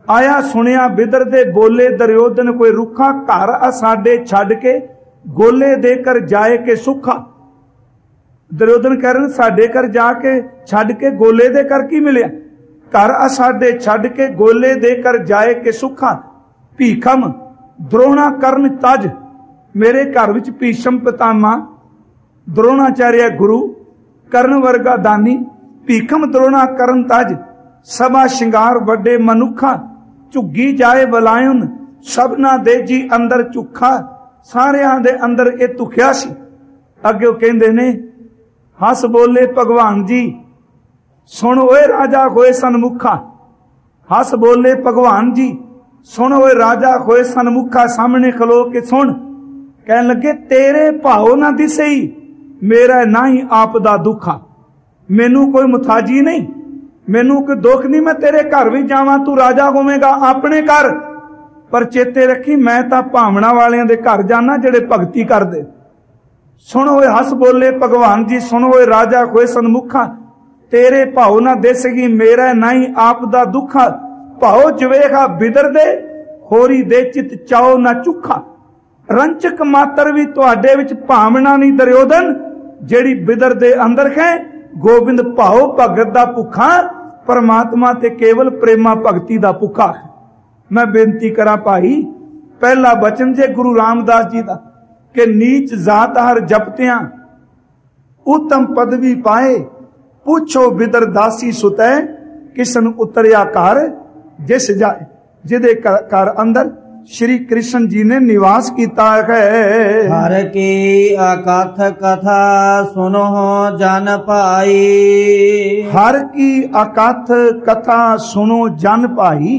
B: आया सुनिया बिदर दे बोले दुर्योधन कोई रुखा घर आ साडे छड़ के गोले देकर जाए के सुखा। दुर्योधन कह रहे साडे घर जाके छड़ के गोले दे कर की मिलिया, घर आ साडे छड़ के गोले देकर जाए के सुखा। भीखम द्रोणा कर्ण तज, मेरे घर विच भीषम पितामह द्रोणाचार्य गुरु कर्ण वर्गा दानी। भीखम द्रोणा कर्ण तज सभा शिंगार वड्डे मनुखा। झुग्गी जाए बलायुन सबना दे जी अंदर झुखा। सारियां दे अंदर ये तुखिया सी। अगे कहंदे ने हस बोले भगवान जी सुन ओए राजा होए सनमुखा। हस बोले भगवान जी सुन ओए राजा होए सनमुखा। सामने खलो के सुन, कहन लगे तेरे भाव ना दिसई मेरा ना ही आप दा दुखा। मैनू कोई मुथाजी नहीं, मैनू कोई दुख नहीं, मैं तेरे घर भी जावां तू राजा होवेगा अपने घर, पर चेते रखी मैं तां भावना वालियां दे घर जाना जेड़े भगती करदे। सुन होए हस बोले भगवान जी सुन होए राजा होए सनमुखा। तेरे भाव ना देसगी मेरा नहीं आप दा दुखा। भाव जवेगा बिदर दे होरी दे चित चाओ ना चुखा। रंचक मातर भी तुहाडे विच भावना नहीं दुर्योधन जेड़ी बिदर दे अंदर है। गोबिंद भाव भगत दा भुखा, परमात्मा ते केवल प्रेमा भगती दा भुखा। मैं बेनती करा भाई, पहला बचन जे गुरु रामदास जी दा कि नीच जात हर जपतियां उत्तम पदवी पाए। पूछो बिदर दासी सुतै किसन उतरिया घर जिस जाए। जिदे घर अंदर श्री कृष्ण जी ने निवास किया है।
A: हर की अकथ कथा सुनो जन पाई।
B: हर की अकथ कथा सुनो जन पाई।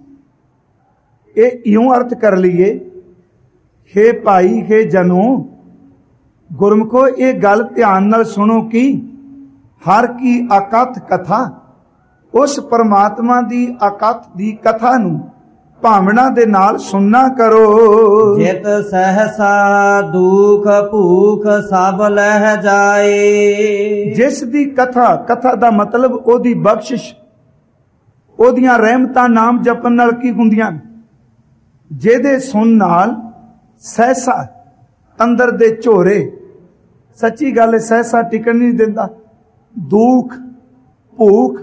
B: ये यूं अर्थ कर लिए, हे भाई हे जनो गुरमुखो ये गल ध्यान नाल सुनो कि हर की अकथ कथा उस परमात्मा दी अकथ दी कथा नूं भावना दे नाल सुनना करो।
A: जित सहसा दुख भूख सब लह जाए।
B: जिस दी कथा, कथा दा मतलब ओदी बख्शिश, ओदियां रहमतां नाम जपन नाल की हुंदियां। जेदे सुन नाल सहसा अंदर दे झोरे, सच्ची गल सहसा टिकन नहीं दिंदा। दुख भूख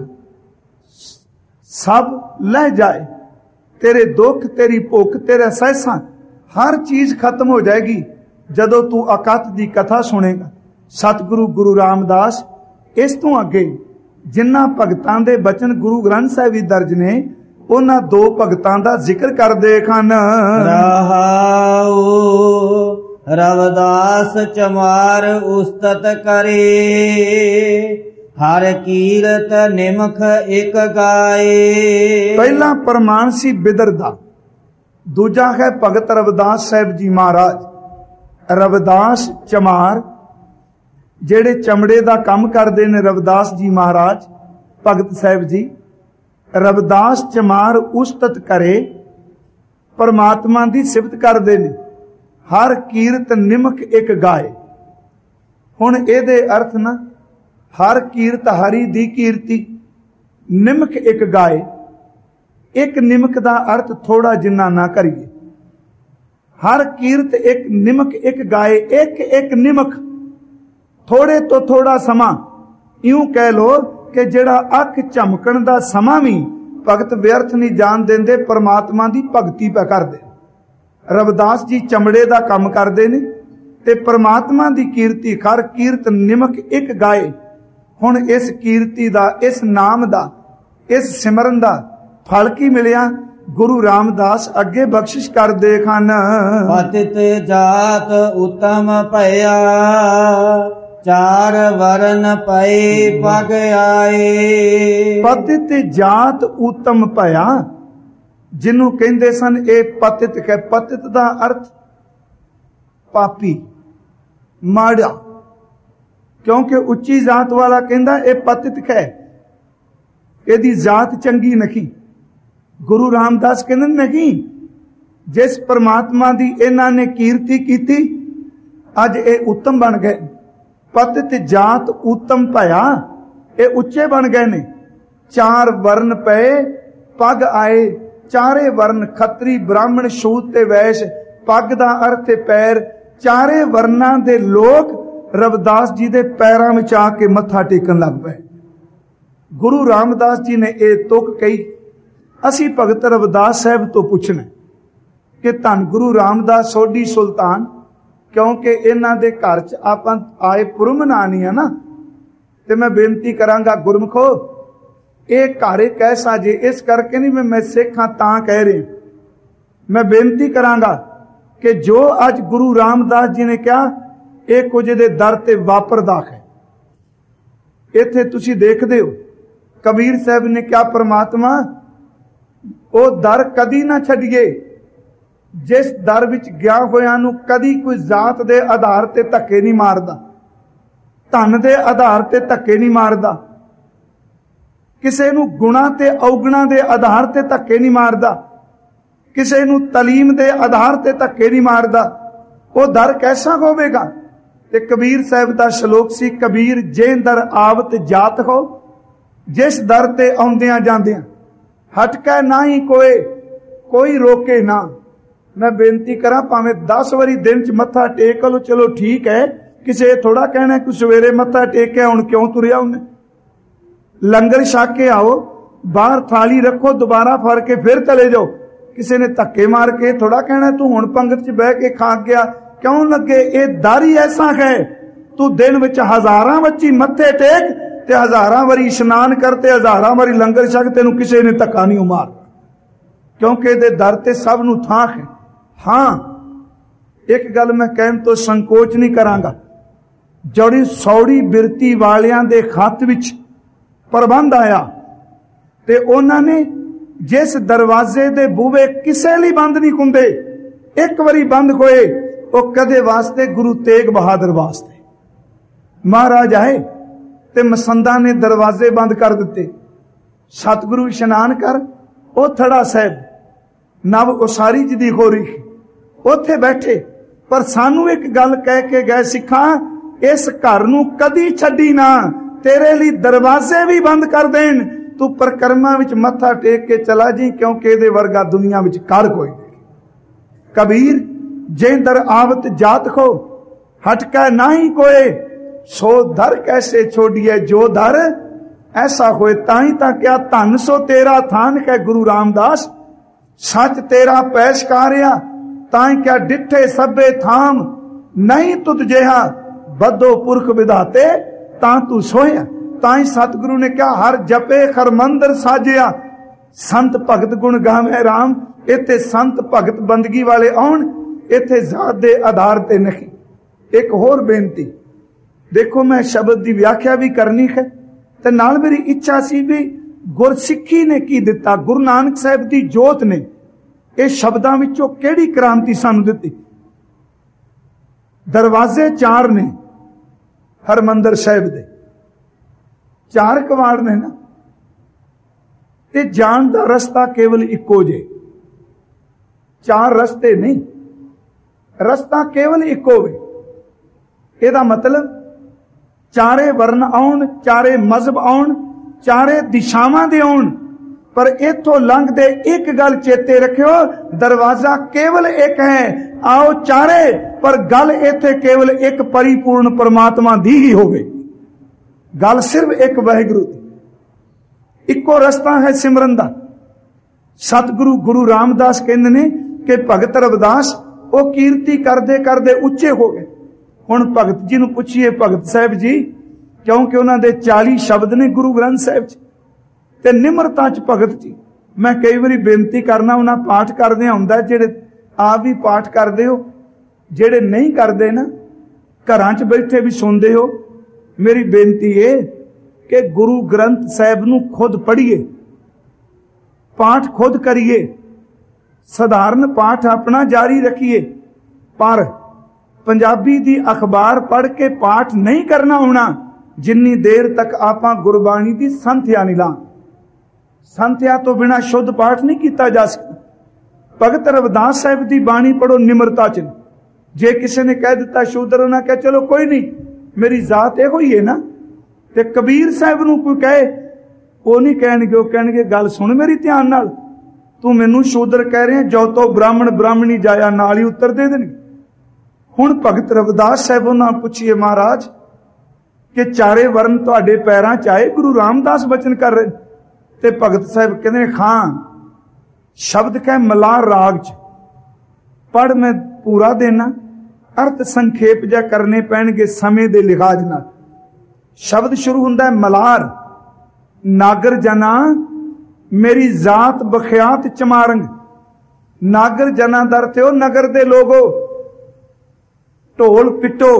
B: सब लह जाए। तेरे दुख तेरी भुख तेरा सहसा हर चीज खत्म हो जाएगी जदों तू अकथ दी कथा सुनेगा। सतगुरु गुरु रामदास इस तों अगे जिन्ना भगतां दे बचन गुरु ग्रंथ साहिब विच दर्ज ने उन्हां दो भगतां दा जिक्र करदे हन।
A: रहाओ रविदास चमार उस्तत करे। हर कीरत निमख एक गाए।
B: पहला प्रमाण सी बिदर दा, दूजा है भगत रविदास साहिब जी महाराज। रविदास चमार जेड़े चमड़े दा काम करदे ने रविदास जी महाराज भगत साहिब जी। रविदास चमार उस्तत करे परमात्मा दी सिफत करदे ने। हर कीरत निमख एक गाए। हुण इहदे अर्थ ना हर कीरत हरि दी कीर्ति, निमक एक गाए। एक निमक दा अर्थ थोड़ा जिन्ना ना करिए। हर कीरत एक निमक एक गाए। एक एक निमक थोड़े तो थोड़ा समा, यूं कह लो कि जेड़ा अख झमकण दा समा भी भगत व्यर्थ नहीं जान देंदे, परमात्मा दी भगती पे करदे। रविदास जी चमड़े दा काम करदे ने ते परमात्मा दी कीर्ति हर कीरत निमक एक गाए। हुण इस कीर्ति दा, इस नाम दा, इस सिमरन दा फल की मिलिया? गुरु रामदास अगे बख्शिश कर दे हन।
A: पतित जात उत्तम पया चार वरन पए पग आए।
B: पतित जात उत्तम पया जिन्हों कहते सन ए पतित है। पतित दा अर्थ पापी माड़ा, क्योंकि उच्ची जात वाला कहता ए पतित है, एदी जात चंगी नहीं। गुरु रामदास कहते नहीं, जिस परमात्मा दी इन्हां ने कीर्ति की अज ए उत्तम बन गए। पतित जात उत्तम भया, ए उच्चे बन गए ने। चार वर्ण पे पग आए। ਚਾਰੇ ਵਰਨ ਖੱਤਰੀ ਬ੍ਰਾਹਮਣ ਛੂਤ ਤੇ ਵੈਸ਼, ਪੱਗ ਦਾ ਅਰਥ ਹੈ ਪੈਰ। ਚਾਰੇ ਵਰਨਾਂ ਦੇ ਲੋਕ ਰਵਿਦਾਸ ਜੀ ਦੇ ਪੈਰਾਂ ਵਿੱਚ ਆ ਕੇ ਮੱਥਾ ਟੇਕਣ ਲੱਗ ਪਏ। ਗੁਰੂ ਰਾਮਦਾਸ ਜੀ ਨੇ ਇਹ ਤੁਕ ਕਹੀ। ਅਸੀਂ ਭਗਤ ਰਵਿਦਾਸ ਸਾਹਿਬ ਤੋਂ ਪੁੱਛਣਾ ਕਿ ਧੰਨ ਗੁਰੂ ਰਾਮਦਾਸ ਸੋਢੀ ਸੁਲਤਾਨ, ਕਿਉਂਕਿ ਇਹਨਾਂ ਦੇ ਘਰ 'ਚ ਆਪਾਂ ਆਏ ਪੁਰਮਨਾਨੀ ਆ ਨਾ, ਤੇ ਮੈਂ ਬੇਨਤੀ ਕਰਾਂਗਾ ਗੁਰਮਖੋ, ਇਹ ਘਰ ਇੱਕ ਐਸਾ ਜੇ, ਇਸ ਕਰਕੇ ਨਹੀਂ ਮੈਂ ਸਿੱਖ ਹਾਂ ਤਾਂ ਕਹਿ ਰਿਹਾ, ਮੈਂ ਬੇਨਤੀ ਕਰਾਂਗਾ ਕਿ ਜੋ ਅੱਜ ਗੁਰੂ ਰਾਮਦਾਸ ਜੀ ਨੇ ਕਿਹਾ ਇਹ ਕੁਝ ਦੇ ਦਰ ਤੇ ਵਾਪਰਦਾ ਹੈ। ਇੱਥੇ ਤੁਸੀਂ ਦੇਖਦੇ ਹੋ ਕਬੀਰ ਸਾਹਿਬ ਨੇ ਕਿਹਾ, ਪਰਮਾਤਮਾ ਉਹ ਦਰ ਕਦੀ ਨਾ ਛੱਡੀਏ ਜਿਸ ਦਰ ਵਿੱਚ ਗਿਆ ਹੋਇਆਂ ਨੂੰ ਕਦੀ ਕੋਈ ਜ਼ਾਤ ਦੇ ਆਧਾਰ ਤੇ ਧੱਕੇ ਨਹੀਂ ਮਾਰਦਾ, ਧਨ ਦੇ ਆਧਾਰ ਤੇ ਧੱਕੇ ਨਹੀਂ ਮਾਰਦਾ, ਕਿਸੇ ਨੂੰ ਗੁਣਾ ਤੇ ਔਗਣਾ ਦੇ ਆਧਾਰ ਤੇ ਧੱਕੇ ਨਹੀਂ ਮਾਰਦਾ, ਕਿਸੇ ਨੂੰ ਤਾਲੀਮ ਦੇ ਆਧਾਰ ਤੇ ਧੱਕੇ ਨਹੀਂ ਮਾਰਦਾ। ਉਹ ਦਰ ਕੈਸਾ ਹੋਵੇਗਾ? ਤੇ ਕਬੀਰ ਸਾਹਿਬ ਦਾ ਸ਼ਲੋਕ ਸੀ, ਕਬੀਰ ਜੇ ਦਰ ਆਵਤ ਜਾਤ ਹੋ, ਜਿਸ ਦਰ ਤੇ ਆਉਂਦਿਆਂ ਜਾਂਦਿਆਂ ਹਟਕੈ ਨਾ ਹੀ ਕੋਈ ਰੋਕੇ ਨਾ। ਮੈਂ ਬੇਨਤੀ ਕਰਾਂ, ਭਾਵੇਂ 10 ਵਾਰੀ ਦਿਨ 'ਚ ਮੱਥਾ ਟੇਕ ਲਓ, ਚਲੋ ਠੀਕ ਹੈ, ਕਿਸੇ ਥੋੜਾ ਕਹਿਣਾ ਕਿ ਸਵੇਰੇ ਮੱਥਾ ਟੇਕਿਆ ਹੁਣ ਕਿਉਂ ਤੁਰਿਆ ਉਹਨੇ। ਲੰਗਰ ਛਕ ਕੇ ਆਓ, ਬਾਹਰ ਥਾਲੀ ਰੱਖੋ, ਦੁਬਾਰਾ ਫੜ ਕੇ ਫਿਰ ਚਲੇ ਜਾਓ। ਕਿਸੇ ਨੇ ਧੱਕੇ ਮਾਰ ਕੇ ਥੋੜਾ ਕਹਿਣਾ ਤੂੰ ਹੁਣ ਪੰਗਤ 'ਚ ਬਹਿ ਕੇ ਖਾ ਗਿਆ ਕਿਉਂ ਲੱਗੇ। ਇਹ ਦਰ ਹੀ ਐਸਾ ਹੈ, ਤੂੰ ਦਿਨ ਵਿੱਚ ਹਜ਼ਾਰਾਂ ਬੱਚੀ ਮੱਥੇ ਟੇਕ ਤੇ ਹਜ਼ਾਰਾਂ ਵਾਰੀ ਇਸ਼ਨਾਨ ਕਰ ਤੇ ਹਜ਼ਾਰਾਂ ਵਾਰੀ ਲੰਗਰ ਛਕ, ਤੈਨੂੰ ਕਿਸੇ ਨੇ ਧੱਕਾ ਨਹੀਂ ਮਾਰ, ਕਿਉਂਕਿ ਇਹਦੇ ਦਰ ਤੇ ਸਭ ਨੂੰ ਥਾਂ ਹੈ। ਹਾਂ, ਇੱਕ ਗੱਲ ਮੈਂ ਕਹਿਣ ਤੋਂ ਸੰਕੋਚ ਨਹੀਂ ਕਰਾਂਗਾ, ਜਿਹੜੀ ਸੌੜੀ ਬਿਰਤੀ ਵਾਲਿਆਂ ਦੇ ਖੱਤ ਵਿੱਚ ਪ੍ਰਬੰਧ ਆਇਆ ਤੇ ਉਹਨਾਂ ਨੇ ਜਿਸ ਦਰਵਾਜ਼ੇ ਦੇ ਬੂਹੇ ਕਿਸੇ ਲਈ ਬੰਦ ਨਹੀਂ ਹੁੰਦੇ, ਇੱਕ ਵਾਰੀ ਬੰਦ ਹੋਏ ਉਹ ਕਦੇ ਵਾਸਤੇ ਗੁਰੂ ਤੇਗ ਬਹਾਦਰ ਵਾਸਤੇ। ਮਹਾਰਾਜ ਆਏ ਤੇ ਮਸੰਦਾਂ ਨੇ ਦਰਵਾਜ਼ੇ ਬੰਦ ਕਰ ਦਿੱਤੇ। ਸਤਿਗੁਰੂ ਇਸ਼ਨਾਨ ਕਰ, ਉਹ ਥੜਾ ਸਾਹਿਬ ਨਵ ਉਸਾਰੀ ਜੀ ਦੀ ਹੋ ਰਹੀ, ਉੱਥੇ ਬੈਠੇ। ਪਰ ਸਾਨੂੰ ਇੱਕ ਗੱਲ ਕਹਿ ਕੇ ਗਏ, ਸਿੱਖਾਂ ਇਸ ਘਰ ਨੂੰ ਕਦੀ ਛੱਡੀ ਨਾ, ਤੇਰੇ ਲਈ ਦਰਵਾਜ਼ੇ ਵੀ ਬੰਦ ਕਰ ਦੇਣ, ਤੂੰ ਪਰਕਰਮਾ ਵਿੱਚ ਮੱਥਾ ਟੇਕ ਕੇ ਚਲਾ ਜੀ, ਕਿਉਂਕਿ ਇਹਦੇ ਵਰਗਾ ਦੁਨੀਆ ਵਿੱਚ ਕਰ ਕੋਈ ਨਹੀਂ। ਕਬੀਰ ਜੇ ਦਰ ਆਵਤ ਜਾਤ ਖੋ, ਹਟਕੈ ਨਾਹੀ ਕੋਏ, ਸੋ ਦਰ ਕੈਸੇ ਛੋੜੀਏ ਜੋ ਦਰ ਐਸਾ ਹੋਏ। ਤਾਂ ਹੀ ਤਾਂ ਕਿਹਾ ਧਨ ਸੋ ਤੇਰਾ ਥਾਨ ਹੈ ਗੁਰੂ ਰਾਮਦਾਸ, ਸੱਚ ਤੇਰਾ ਪੈਸ਼ਕਾਰਿਆ। ਤਾਂ ਹੀ ਕਿਹਾ ਡਿੱਠੇ ਸਭੇ ਥਾਮ, ਨਹੀਂ ਤੁਧ ਜਿਹਾ ਬੱਧੋ ਪੁਰਖ ਵਿਧਾਤੇ, ਤਾਂ ਤੂੰ ਸੋਇਆ। ਤਾਂ ਹੀ ਸਤਿਗੁਰੂ ਨੇ ਕਿਹਾ ਹਰ ਜਪੇ ਖਰਮੰਦਰ ਸਾਜਿਆ, ਸੰਤ ਭਗਤ ਗੁਣ ਗਾਵੇ ਰਾਮ। ਇੱਥੇ ਸੰਤ ਭਗਤ ਬੰਦਗੀ ਵਾਲੇ ਆਉਣ, ਇੱਥੇ ਜ਼ਾਤ ਦੇ ਆਧਾਰ ਤੇ ਨਹੀਂ। ਇੱਕ ਹੋਰ ਬੇਨਤੀ, ਦੇਖੋ ਮੈਂ ਸ਼ਬਦ ਦੀ ਵਿਆਖਿਆ ਵੀ ਕਰਨੀ ਹੈ ਤੇ ਨਾਲ ਮੇਰੀ ਇੱਛਾ ਸੀ ਵੀ ਗੁਰਸਿੱਖੀ ਨੇ ਕੀ ਦਿੱਤਾ, ਗੁਰੂ ਨਾਨਕ ਸਾਹਿਬ ਦੀ ਜੋਤ ਨੇ ਇਹ ਸ਼ਬਦਾਂ ਵਿੱਚੋਂ ਕਿਹੜੀ ਕ੍ਰਾਂਤੀ ਸਾਨੂੰ ਦਿੱਤੀ। ਦਰਵਾਜ਼ੇ 4 ਨੇ ਹਰਮੰਦਰ ਸਾਹਿਬ ਦੇ, 4 ਕਵਾੜ ਨੇ ਨਾ, ਤੇ ਜਾਣ ਦਾ ਰਸਤਾ ਕੇਵਲ ਇੱਕੋ ਜੇ, 4 ਰਸਤੇ ਨਹੀਂ, ਰਸਤਾ ਕੇਵਲ ਇੱਕੋ ਵੇ। ਇਹਦਾ ਮਤਲਬ ਚਾਰੇ ਵਰਨ ਆਉਣ, ਚਾਰੇ ਮਜ਼ਹਬ ਆਉਣ, ਚਾਰੇ ਦਿਸ਼ਾਵਾਂ ਦੇ ਆਉਣ, ਪਰ ਇਥੋਂ ਲੰਘਦੇ ਇੱਕ ਗੱਲ ਚੇਤੇ ਰੱਖਿਓ, ਦਰਵਾਜ਼ਾ ਕੇਵਲ ਇੱਕ ਹੈ। ਆਓ ਚਾਰੇ, ਪਰ ਗੱਲ ਇੱਥੇ ਕੇਵਲ ਇੱਕ ਪਰਿਪੂਰਨ ਪਰਮਾਤਮਾ ਦੀ ਹੀ ਹੋਵੇ। ਗੱਲ ਸਿਰਫ ਇੱਕ ਵਾਹਿਗੁਰੂ ਦੀ, ਇੱਕੋ ਰਸਤਾ ਹੈ ਸਿਮਰਨ ਦਾ। ਸਤਿਗੁਰੂ ਗੁਰੂ ਰਾਮਦਾਸ ਕਹਿੰਦੇ ਨੇ ਕਿ ਭਗਤ ਰਵਿਦਾਸ ਉਹ ਕੀਰਤੀ ਕਰਦੇ ਕਰਦੇ ਉੱਚੇ ਹੋ ਗਏ। ਹੁਣ ਭਗਤ ਜੀ ਨੂੰ ਪੁੱਛੀਏ, ਭਗਤ ਸਾਹਿਬ ਜੀ, ਕਿਉਂਕਿ ਉਹਨਾਂ ਦੇ 40 ਸ਼ਬਦ ਨੇ ਗੁਰੂ ਗ੍ਰੰਥ ਸਾਹਿਬ 'ਚ, ਤੇ ਨਿਮਰਤਾ 'ਚ ਭਗਤ ਜੀ। ਮੈਂ ਕਈ ਵਾਰੀ ਬੇਨਤੀ ਕਰਨਾ, ਉਹਨਾਂ ਪਾਠ ਕਰਦੇ ਹੁੰਦਾ, ਜਿਹੜੇ ਆਪ ਵੀ ਪਾਠ ਕਰਦੇ ਹੋ, ਜਿਹੜੇ ਨਹੀਂ ਕਰਦੇ ਨਾ ਘਰਾਂ 'ਚ ਬੈਠੇ ਵੀ ਸੁਣਦੇ ਹੋ, ਮੇਰੀ ਬੇਨਤੀ ਇਹ ਕਿ ਗੁਰੂ ਗ੍ਰੰਥ ਸਾਹਿਬ ਨੂੰ ਖੁਦ ਪੜ੍ਹੀਏ, ਪਾਠ ਖੁਦ ਕਰੀਏ, ਸਧਾਰਨ ਪਾਠ ਆਪਣਾ ਜਾਰੀ ਰੱਖੀਏ। ਪਰ ਪੰਜਾਬੀ ਦੀ ਅਖਬਾਰ ਪੜ੍ਹ ਕੇ ਪਾਠ ਨਹੀਂ ਕਰਨਾ ਹੋਣਾ ਜਿੰਨੀ ਦੇਰ ਤੱਕ ਆਪਾਂ ਗੁਰਬਾਣੀ ਦੀ ਸੰਥਿਆ ਨਹੀਂ ਲਾਂ। ਸੰਥਿਆ ਤੋਂ ਬਿਨਾਂ ਸ਼ੁੱਧ ਪਾਠ ਨਹੀਂ ਕੀਤਾ ਜਾ ਸਕਦਾ। ਭਗਤ ਰਵਿਦਾਸ ਸਾਹਿਬ ਦੀ ਬਾਣੀ ਪੜੋ ਨਿਮਰਤਾ 'ਚ। ਜੇ ਕਿਸੇ ਨੇ ਕਹਿ ਦਿੱਤਾ ਸ਼ੂਦਰ, ਉਹਨਾਂ ਕਹੇ ਚਲੋ ਕੋਈ ਨਹੀਂ, ਮੇਰੀ ਜ਼ਾਤ ਇਹੋ ਹੀ ਹੈ ਨਾ। ਤੇ ਕਬੀਰ ਸਾਹਿਬ ਨੂੰ ਕੋਈ ਕਹੇ, ਉਹ ਨਹੀਂ ਕਹਿਣਗੇ, ਉਹ ਕਹਿਣਗੇ ਗੱਲ ਸੁਣ ਮੇਰੀ ਧਿਆਨ ਨਾਲ, तू मैनू शूदर कह रहे जो तो ब्राह्मण ब्राह्मणी जाया नाल ही उत्तर दे देंगे। हुण भगत रविदास साहब उन्होंने पूछिए महाराज कि चारे वर्ण तुहाडे पैरां च आए, गुरु रामदास बचन कर रहे ते भगत साहब कहते खां शब्द कह मलार राग च पढ़, मैं पूरा देना, अर्थ संखेप जा करने पैणगे समय दे लिहाज नाल। शब्द शुरू हुंदा है मलार, नागर जना मेरी जात बख्यात चमारंग। नागर जना दर ते नगर दे लोगो, ढोल पिटो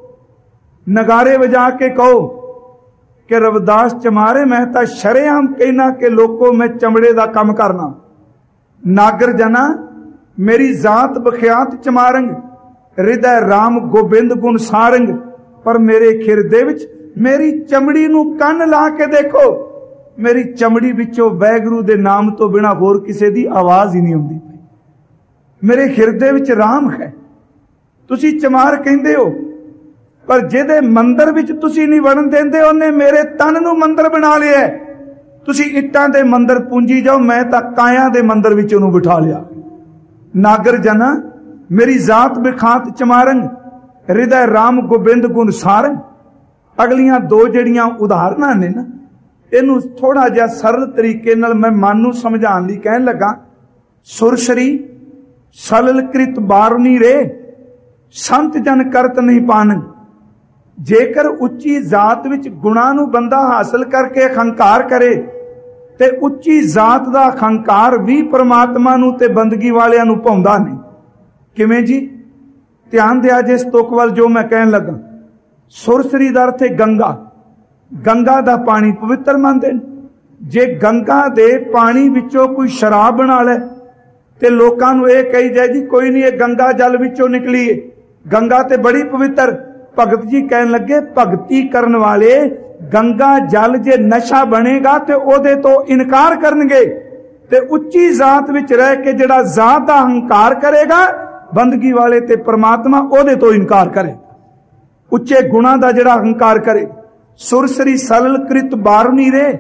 B: नगारे बजा के कहो कि रविदास चमारे मैं तां शरेआम कहना कि लोगों मैं चमड़े दा काम करना। नागर जना मेरी जात बख्यात चमारंग, हृदय राम गोबिंद गुण सारंग। पर मेरे खिरदे विच मेरी चमड़ी नू कंन ला के देखो, मेरी चमड़ी विचों वैगुरू दे नाम तो बिना होर किसी दी आवाज ही नहीं आउंदी। मेरे हिरदे विच राम है। तुसी चमार कहंदे हो, पर जिहदे मंदिर विच तुसी नहीं वड़न देंदे ओने मेरे तन नू मंदिर बना लिया। तुसी इट्टां दे मंदिर पूंजी जाओ, मैं तां कायां दे मंदिर विच ओनू बिठा लिया। नागर जना मेरी जात बिखात चमारंग, हृदय राम गोबिंद गुण सारंग। अगलियां दो जड़ियां उदाहरणां ने ना, इनू थोड़ा जिहा सरल तरीके नाल मैं मन नू समझाउण लई कहण लगा। सुरसरी सलल कृत बारनी रे, संत जन करत नहीं पान। जेकर उच्ची जात विच गुणां नू बंदा हासिल करके अहंकार करे ते उच्ची जात दा अहंकार भी परमात्मा नू ते बंदगी वालियां नू पाउंदा नहीं। किवें जी? ध्यान दिया जे स्तुक वल जो मैं कहण लगा। सुरसरी दा अर्थ है गंगा। गंगा दा पानी पवित्र मानते हैं। जे गंगा दे पानी विचों कोई शराब बना ले ते लोकां नू इह कही जाए जी कोई नहीं, ये गंगा जल विचों निकली है, गंगा ते बड़ी पवित्र। भगत जी कहन लगे भगती करन वाले गंगा जल जे नशा बनेगा ते ओदे तो इनकार करनगे, ते उच्ची जात विच रह के जिहड़ा जात दा अहंकार करेगा बंदगी वाले ते परमात्मा ओदे तो इनकार करे। उच्चे गुणा दा जिहड़ा अहंकार करे। सुरसरी सलल कृत बारनी रे,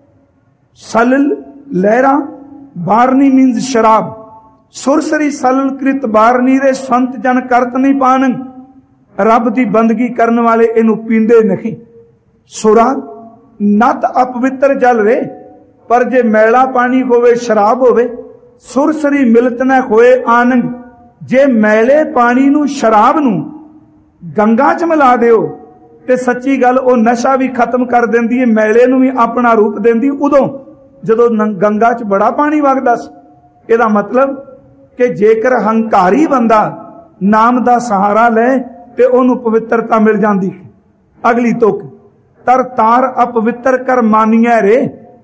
B: सलल लहरा, बारनी मीन्स शराब। सुरसरी सलल कृत बारनी रे, संत जन करत नहीं पान। रब दी बंदगी करने वाले इनू पींदे नहीं। सुरा नत अपवित्र जल रे, पर जे मैला पानी होवे शराब होवे। सुरसरी मिलत न होए आनंद, जे मैले पानी नू शराब नू गंगा च मिला दिओ ते सच्ची गल ओ नशा भी खत्म कर देंदी है, मैले नू भी अपना रूप देंदी उदों जदों गंगा च बड़ा पानी वगदा सी। इहदा मतलब कि जेकर हंकारी बंदा नाम दा सहारा ले ते ओनू पवित्रता मिल जाती है। अगली तुक तर तार अपवित्र कर मानिया रे।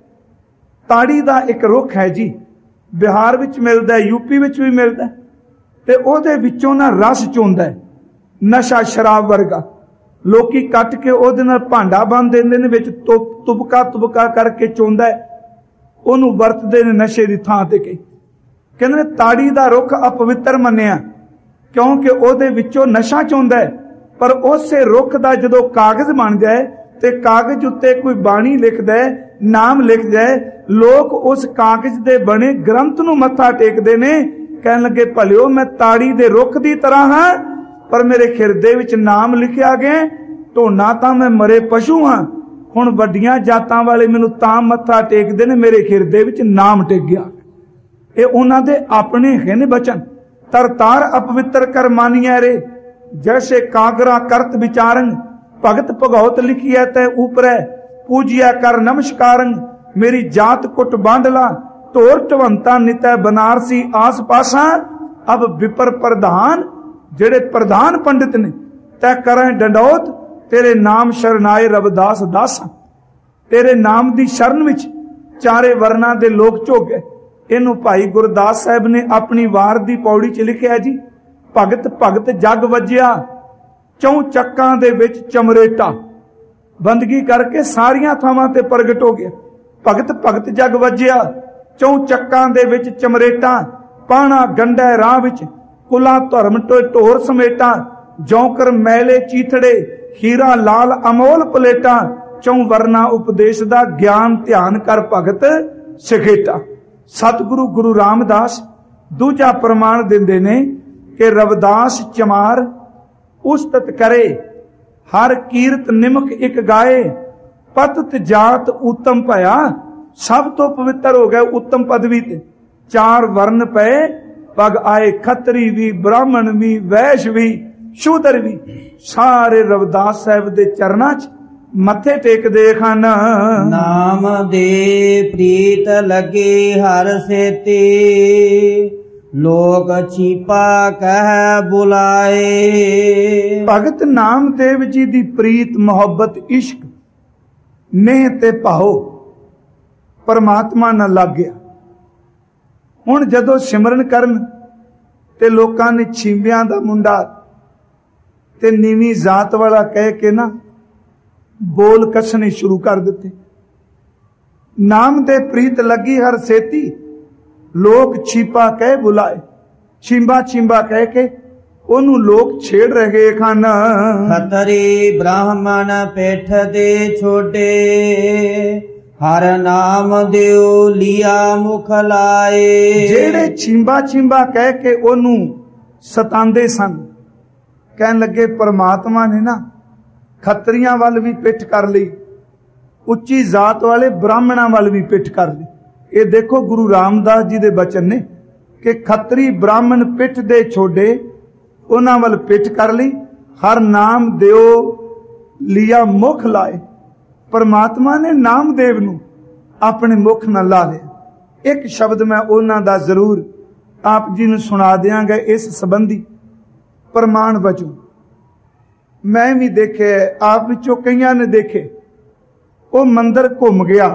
B: ताड़ी दा एक रुख है जी, बिहार विच मिलदा है, यूपी विच भी मिलदा है, ते ओदे विचों ना रस चोंदा है, नशा शराब वर्गा। लोकी कट के ओदे नाल भांडा बन देंदे ने, विच तुबका तुबका करके चोंदा है, ओनू वरतदे ने नशे दी थां ते। कहंदे ताड़ी दा रुख अपवित्र मन्निया क्योंकि ओदे विचों नशा चोंदा है। पर उसे रुख दा जदों कागज बन जाए ते कागज उत्ते कोई बाणी लिखदा है, नाम लिख जाए, लोग उस कागज दे बने ग्रंथ नू मत्था टेकदे ने। कहन लगे भलिओ मैं ताड़ी दे रुख दी तरह हां, पर मेरे खिरदे विच नाम लिखिया गया। ढोना तां मैं मरे पशु हां, हुण वड्डियां जातां वाले मैनू तां मत्था टेकदे ने, मेरे खिरदे विच नाम टिक गया। ये उन्हां दे अपने है ने बचन। तरतार अपवित्र कर मानिया रे, जैसे कागरा करत विचारंग। भगत भगौत लिखिया तै ऊपर पूजिया कर नमस्कारंग। मेरी जात कुट बांडला, ढोर ढवंता नितै बनारसी आस पासा। अब विपर प्रधान जेड़े प्रधान पंडित ने तै करें डंडौत, तेरे नाम शरनाए रविदास दासा। तेरे नाम दी शरण विच चारे वर्णा दे लोग झोगे। इनू भाई गुरदास साहब ने अपनी वार दी पौड़ी च लिखिया जी। भगत भगत जग वजिया, चौं चक्कां दे विच चमरेटा। बंदगी करके सारियां थावां ते प्रगट हो गया। भगत भगत जग वजिया, चौं चक्कां दे विच चमरेटा। पाणा गंडै राह विच, कुला धर्म टो ढोर समेटा। जौकर मैले चीथड़े, हीरा लाल अमोल प्लेटा। चौं वर्ना उपदेश दा ज्ञान ध्यान कर भगत सखेटा। सतगुरु गुरु रामदास दूजा प्रमाण दिंदे ने कि रविदास चमार उस्तत करे, हर कीरत निमक एक गाए, पतत जात उत्तम भया, सब तो पवित्र हो गए उत्तम पदवी ते। चार वर्ण पे पग आए, खतरी भी, ब्राह्मण भी, वैश्य भी, शूदर भी, सारे रविदास साहब दे चरना च मथे टेक दे खान।
A: नाम दे प्रीत लगे हर सेते, लोग छिपा कह बुलाए।
B: भगत नामदेव जी दी प्रीत मोहब्बत इश्क नेह ते भाओ परमात्मा नाल लग गया। हुण जदों सिमरन करन ते लोकां ने छिंबियां दा मुंडा ते नीवी जात वाला कह के ना बोल कसने शुरू कर दिते। नाम दे प्रीत लगी हर सेती, लोग छिपा कह बुलाए। छिंबा छिंबा कह के ओनू लोग छेड़ रहे खान।
A: खतरी ब्राह्मण पेठ दे छोटे, हर नाम देव लिया मुख लाए।
B: जेड़े छिंबा छिंबा कह के ओनू सतांदे सन, कहन लगे परमात्मा ने ना खतरियां वाल भी पिठ कर ली, उच्ची जात वाले ब्राह्मणा वाल भी पिठ कर ली। ये देखो गुरु रामदास जी दे बचन ने कि खतरी ब्राह्मण पिठ दे छोड़े, उन्हां वाल पिठ कर ली, हर नाम देव लिया मुख लाए। परमात्मा ने नामदेव नू अपने मुख नाल ला लिया। एक शब्द मैं उन्हां दा जरूर आप जी नू सुना दियांगा इस संबंधी प्रमाण वजों। मैं भी देखे, आप विचों कईयां ने देखे, वो मंदिर घुम गया।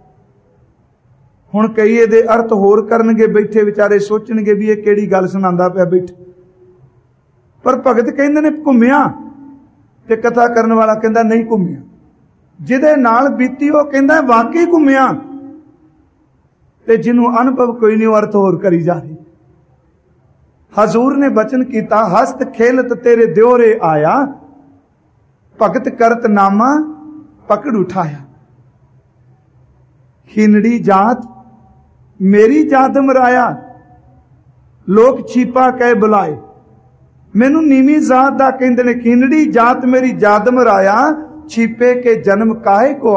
B: हुण कई इहदे अर्थ होर करनगे, बैठे विचारे सोचणगे भी ये किहड़ी गल सुणांदा पिया बैठ। पर भगत कहंदे ने घुमिया, ते कथा करन वाला कहंदा नहीं घुमिया। जिहदे नाल बीती वो कहंदा वाकई घुमिया, ते जिन्हों अनुभव कोई नहीं अर्थ होर करी जा रही। हजूर ने बचन किया, हस्त खेलत तेरे द्योरे आया, भगत करत नामा पकड़ उठाया। खिनड़ी जात मेरी जात मराया, लोग छिपा कह बुलाए। मैनू नीवी जात दा कहंदे ने, खिनड़ी जात मेरी जात मराया, छिपे के जन्म काहे को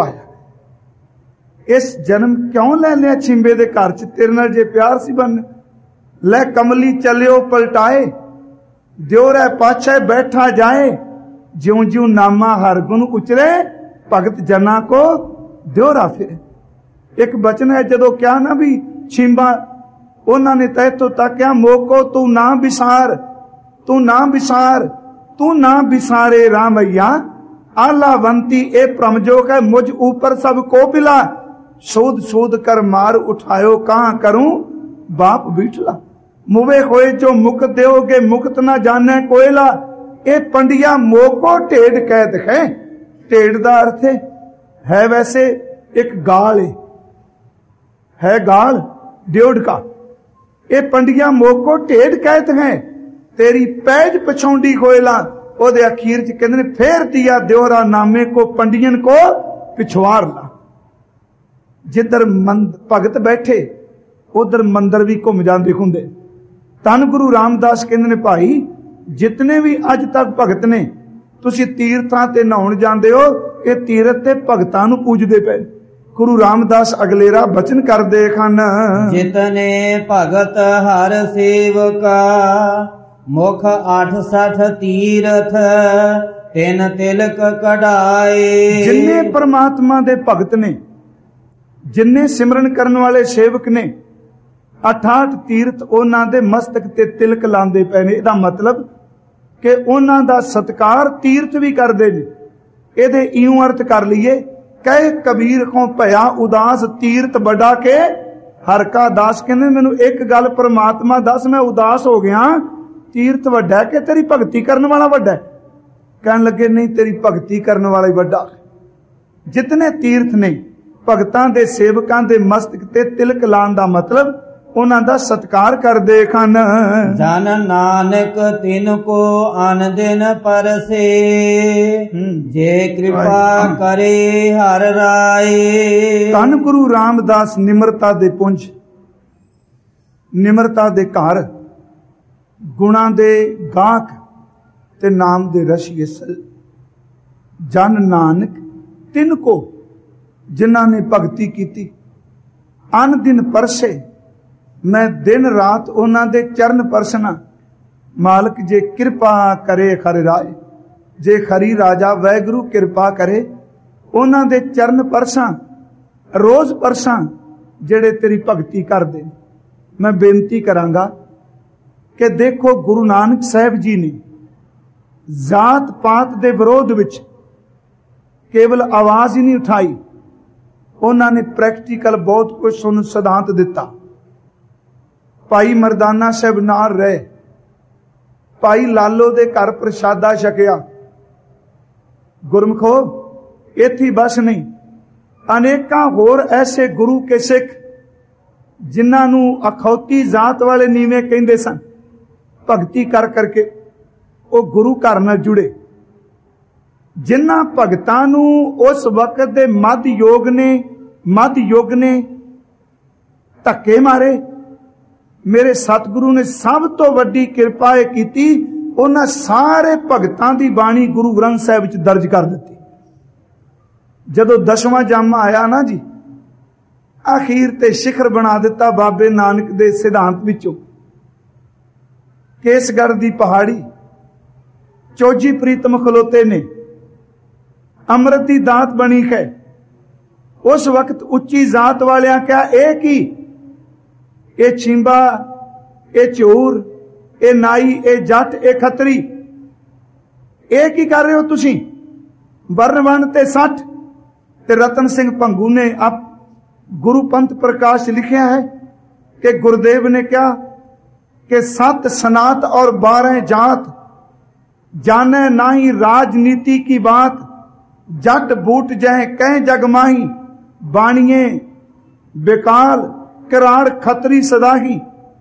B: आया। इस जन्म क्यों ले लिया छिंबे दे घर च, तेरे नाल जे प्यार सी बन। ले कमली चलियो पलटाए, द्योरे पाछे बैठा जाए, ज्यों ज्यों नामा हर गुण उचरे, भगत जना को द्योरा फिरे। एक बचन है जदों क्या ना भी छिंबा उन्होंने तय तो ताक्या, मोको तू ना बिसार, तू ना बिसार, तू ना बिसारे रामैया, आलावंती ए प्रमजोग है मुझ ऊपर सब को पिला, सोध सोध कर मार उठायो कहां करूं बाप बीठला। मुवे होए जो मुक्त देओगे मुक्त ना जाने कोयला, ए पंडिया मोको ढेड कैद है। ढेड दा अर्थ है वैसे एक गाल है गाल ड्योड़ का। ए पंडिया मोको ढेड कैद है, तेरी पैज पछौंडी कोयला। ओदे अखीर च कहंदे ने फेर दिया द्योरा नामे को पंडियन को पिछवार ला। जिधर भगत बैठे उधर मंदिर भी घूम जाते होंगे। धन गुरु रामदास कहते ने भाई जितने भी अज तक भगत ने तुसी तीर्थां ते नहाउण जांदे हो, ये तीरथ ते भगतां नूं पूजदे पे। गुरु रामदास अगलेरा बचन करदे खन,
A: जितने भगत हर सेवका, मुख 68 तीरथ, तिन तिलक कढ़ाए।
B: जिन्ने परमात्मा दे भगत ने, जिन्ने सिमरन करन वाले सेवक ने, 68 तीर्थ उन्हां दे मस्तक ते तिलक लांदे पए ने। इहदा मतलब कि उन्हां दा सत्कार तीर्थ भी करदे ने। इहदे इउं अर्थ कर लईए, कहे कबीर को भया उदास तीर्थ बड़ा के हर का दास। कहंदे मैनू एक गल परमात्मा दस, मैं उदास हो गया, तीर्थ वड्डा के तेरी भगती करन वाला वड्डा? कहन लगे नहीं, तेरी भगती करन वाला ही वड्डा। जितने तीर्थ ने भगतां दे सेवकां दे मस्तक ते तिलक लाण दा मतलब उन्हां दा सत्कार करदे खन।
A: जन नानक तिन को अन दिन परसे, जे कृपा करे हर राए।
B: धन गुरु रामदास निमरता दे पुंज ਨਿਮਰਤਾ ਦੇ ਘਰ, ਗੁਣਾਂ ਦੇ ਗਾਹਕ ਤੇ ਨਾਮ ਦੇ ਰਸ਼ੀ ਅਸਲ। ਜਨ ਨਾਨਕ ਤਿਨ ਕੋ ਜਿਨ੍ਹਾਂ ਨੇ ਭਗਤੀ ਕੀਤੀ, ਅਨ ਦਿਨ ਪਰਸੇ ਮੈਂ ਦਿਨ ਰਾਤ ਉਹਨਾਂ ਦੇ ਚਰਨ ਪਰਸਨਾ। ਮਾਲਕ ਜੇ ਕਿਰਪਾ ਕਰੇ ਖਰ ਰਾਏ, ਜੇ ਖਰੀ ਰਾਜਾ ਵੈਗੁਰੂ ਕਿਰਪਾ ਕਰੇ ਉਹਨਾਂ ਦੇ ਚਰਨ ਪਰਸਾਂ, ਰੋਜ਼ ਪਰਸਾਂ ਜਿਹੜੇ ਤੇਰੀ ਭਗਤੀ ਕਰਦੇ। ਮੈਂ ਬੇਨਤੀ ਕਰਾਂਗਾ ਕਿ ਦੇਖੋ ਗੁਰੂ ਨਾਨਕ ਸਾਹਿਬ ਜੀ ਨੇ ਜਾਤ ਪਾਤ ਦੇ ਵਿਰੋਧ ਵਿੱਚ ਕੇਵਲ ਆਵਾਜ਼ ਹੀ ਨਹੀਂ ਉਠਾਈ, ਉਹਨਾਂ ਨੇ ਪ੍ਰੈਕਟੀਕਲ ਬਹੁਤ ਕੁਝ ਸਾਨੂੰ ਸਿਧਾਂਤ ਦਿੱਤਾ। ਭਾਈ ਮਰਦਾਨਾ ਸਾਹਿਬ ਨਾਲ ਰਹੇ, ਭਾਈ ਲਾਲੋ ਦੇ ਘਰ ਪ੍ਰਸ਼ਾਦਾ ਛਕਿਆ। ਗੁਰਮਖੋ ਇੱਥੇ ਬਸ ਨਹੀਂ, ਅਨੇਕਾਂ ਹੋਰ ਐਸੇ ਗੁਰੂ ਕੇ ਸਿੱਖ ਜਿਨ੍ਹਾਂ ਨੂੰ ਅਖੌਤੀ ਜਾਤ ਵਾਲੇ ਨੀਵੇਂ ਕਹਿੰਦੇ ਸਨ, ਭਗਤੀ ਕਰ ਕਰਕੇ ਉਹ ਗੁਰੂ ਘਰ ਨਾਲ ਜੁੜੇ। ਜਿਨ੍ਹਾਂ ਭਗਤਾਂ ਨੂੰ ਉਸ ਵਕਤ ਦੇ ਮੱਧ ਯੁੱਗ ਨੇ ਧੱਕੇ ਮਾਰੇ, ਮੇਰੇ ਸਤਿਗੁਰੂ ਨੇ ਸਭ ਤੋਂ ਵੱਡੀ ਕਿਰਪਾ ਇਹ ਕੀਤੀ, ਉਹਨਾਂ ਸਾਰੇ ਭਗਤਾਂ ਦੀ ਬਾਣੀ ਗੁਰੂ ਗ੍ਰੰਥ ਸਾਹਿਬ ਵਿੱਚ ਦਰਜ ਕਰ ਦਿੱਤੀ। ਜਦੋਂ 10ਵਾਂ ਜਾਮਾ ਆਇਆ ਨਾ ਜੀ, ਅਖੀਰ ਤੇ ਸਿਖਰ ਬਣਾ ਦਿੱਤਾ ਬਾਬੇ ਨਾਨਕ ਦੇ ਸਿਧਾਂਤ ਵਿੱਚੋਂ। ਕੇਸਗੜ੍ਹ ਦੀ ਪਹਾੜੀ ਚੋਜੀ ਪ੍ਰੀਤਮ ਖਲੋਤੇ ਨੇ, ਅੰਮ੍ਰਿਤ ਦੀ ਦਾਤ ਬਣੀ ਹੈ। ਉਸ ਵਕਤ ਉੱਚੀ ਜ਼ਾਤ ਵਾਲਿਆਂ ਕਿਹਾ, ਇਹ ਕੀ, ਇਹ ਛਿੰਬਾ, ਇਹ ਚੋਰ, ਇਹ ਨਾਈ, ਇਹ ਜੱਟ, ਇਹ ਖੱਤਰੀ, ਇਹ ਕੀ ਕਰ ਰਹੇ ਹੋ ਤੁਸੀਂ? ਵਰਨ ਵੰਡ ਤੇ ਸੱਠ। ਤੇ ਰਤਨ ਸਿੰਘ ਭੰਗੂ ਨੇ ਆਪ ਗੁਰੂ ਪੰਥ ਪ੍ਰਕਾਸ਼ ਲਿਖਿਆ ਹੈ ਕਿ ਗੁਰਦੇਵ ਨੇ ਕਿਹਾ कि 7 सनात और 12 जात, जाने नाही राजनीति की बात, जट बूट जाए कह जग माही, बाणिए बेकाल कराड़ खतरी सदाही,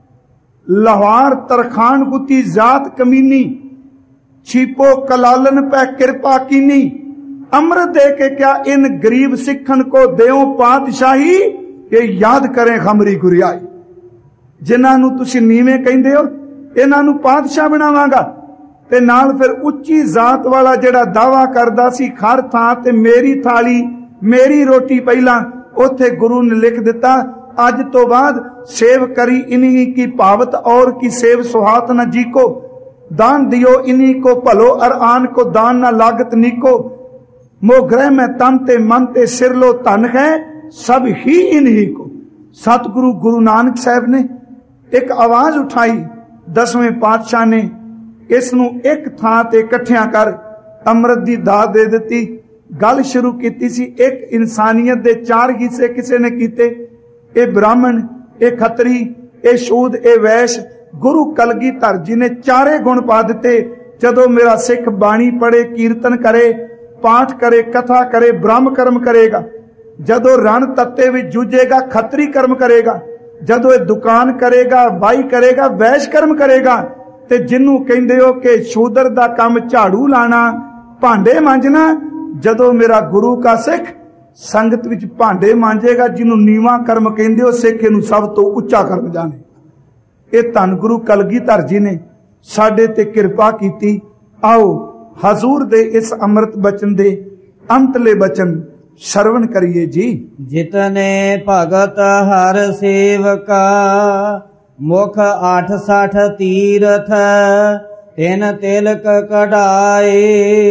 B: लाहौर तरखान गुती जात कमीनी, छीपो कलालन पे कृपा कीनी, अमृत दे के क्या इन गरीब सिखन को देओ पातशाही, ये याद करें खमरी गुरियाई। जिन्हां नूं तुसीं नीवें कहिंदे हो, इन्हां नूं पातशाह बनावांगा। ते नाल फिर उच्ची जात वाला जिहड़ा दावा करदा सी खर थां ते मेरी थाली मेरी रोटी पहला, उत्थे गुरु ने लिख दिता, अज तो बाद सेव करी इन्हीं की पावत और की सेव सुहात न जी को, दान दियो इन्हीं को भलो और आन को दान न लागत नीको, मोह ग्रह में तन ते मन ते सिर लो धन है सब ही इन्हीं को। सतगुरु गुरु नानक साहब ने एक आवाज उठाई, 10वें पातशाह ने इस नूं एक थां ते इकट्ठियां कर अमृत दी दात दे दिती। गल शुरू कीती सी, एक इंसानियत दे 4 हिस्से किसे ने कीते, ए ब्राह्मण, ए खतरी, ए शूद, ए वैश। गुरु कलगीधर जी ने 4 गुण पा दिते। जदों मेरा सिख बाणी पढ़े, कीर्तन करे, पाठ करे, कथा करे, ब्रह्म कर्म करेगा। जदों रण तत्ते विच जूझेगा, खतरी कर्म करेगा। जदों दुकान करेगा, वाई करेगा, वैश कर्म करेगा। ते जिन्नू कहंदे हो कि शूदर दा काम झाड़ू लाना, भांडे मांजना, जदों मेरा गुरु का सिख संगत विच भांडे मांजेगा, जिन्नू नीवा कर्म कहंदे हो, सिख इहनू सब तो उच्चा कर्म जाने। ये धन गुरु कलगीधर जी ने साडे ते कृपा कीती। आओ हजूर दे इस अमृत बचन दे अंतले बचन श्रवण करिए जी।
A: जितने भगत हर सेवका, मुख 860 तीरथ, तिन तिलक कढ़ाए,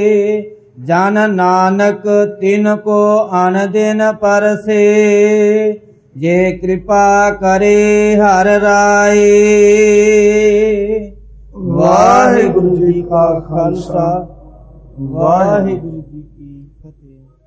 A: जन नानक तिन को अन दिन परसे, जे कृपा करे हर राए। वाहिगुरु जी का खालसा, वाहिगुरु जी की फतेह।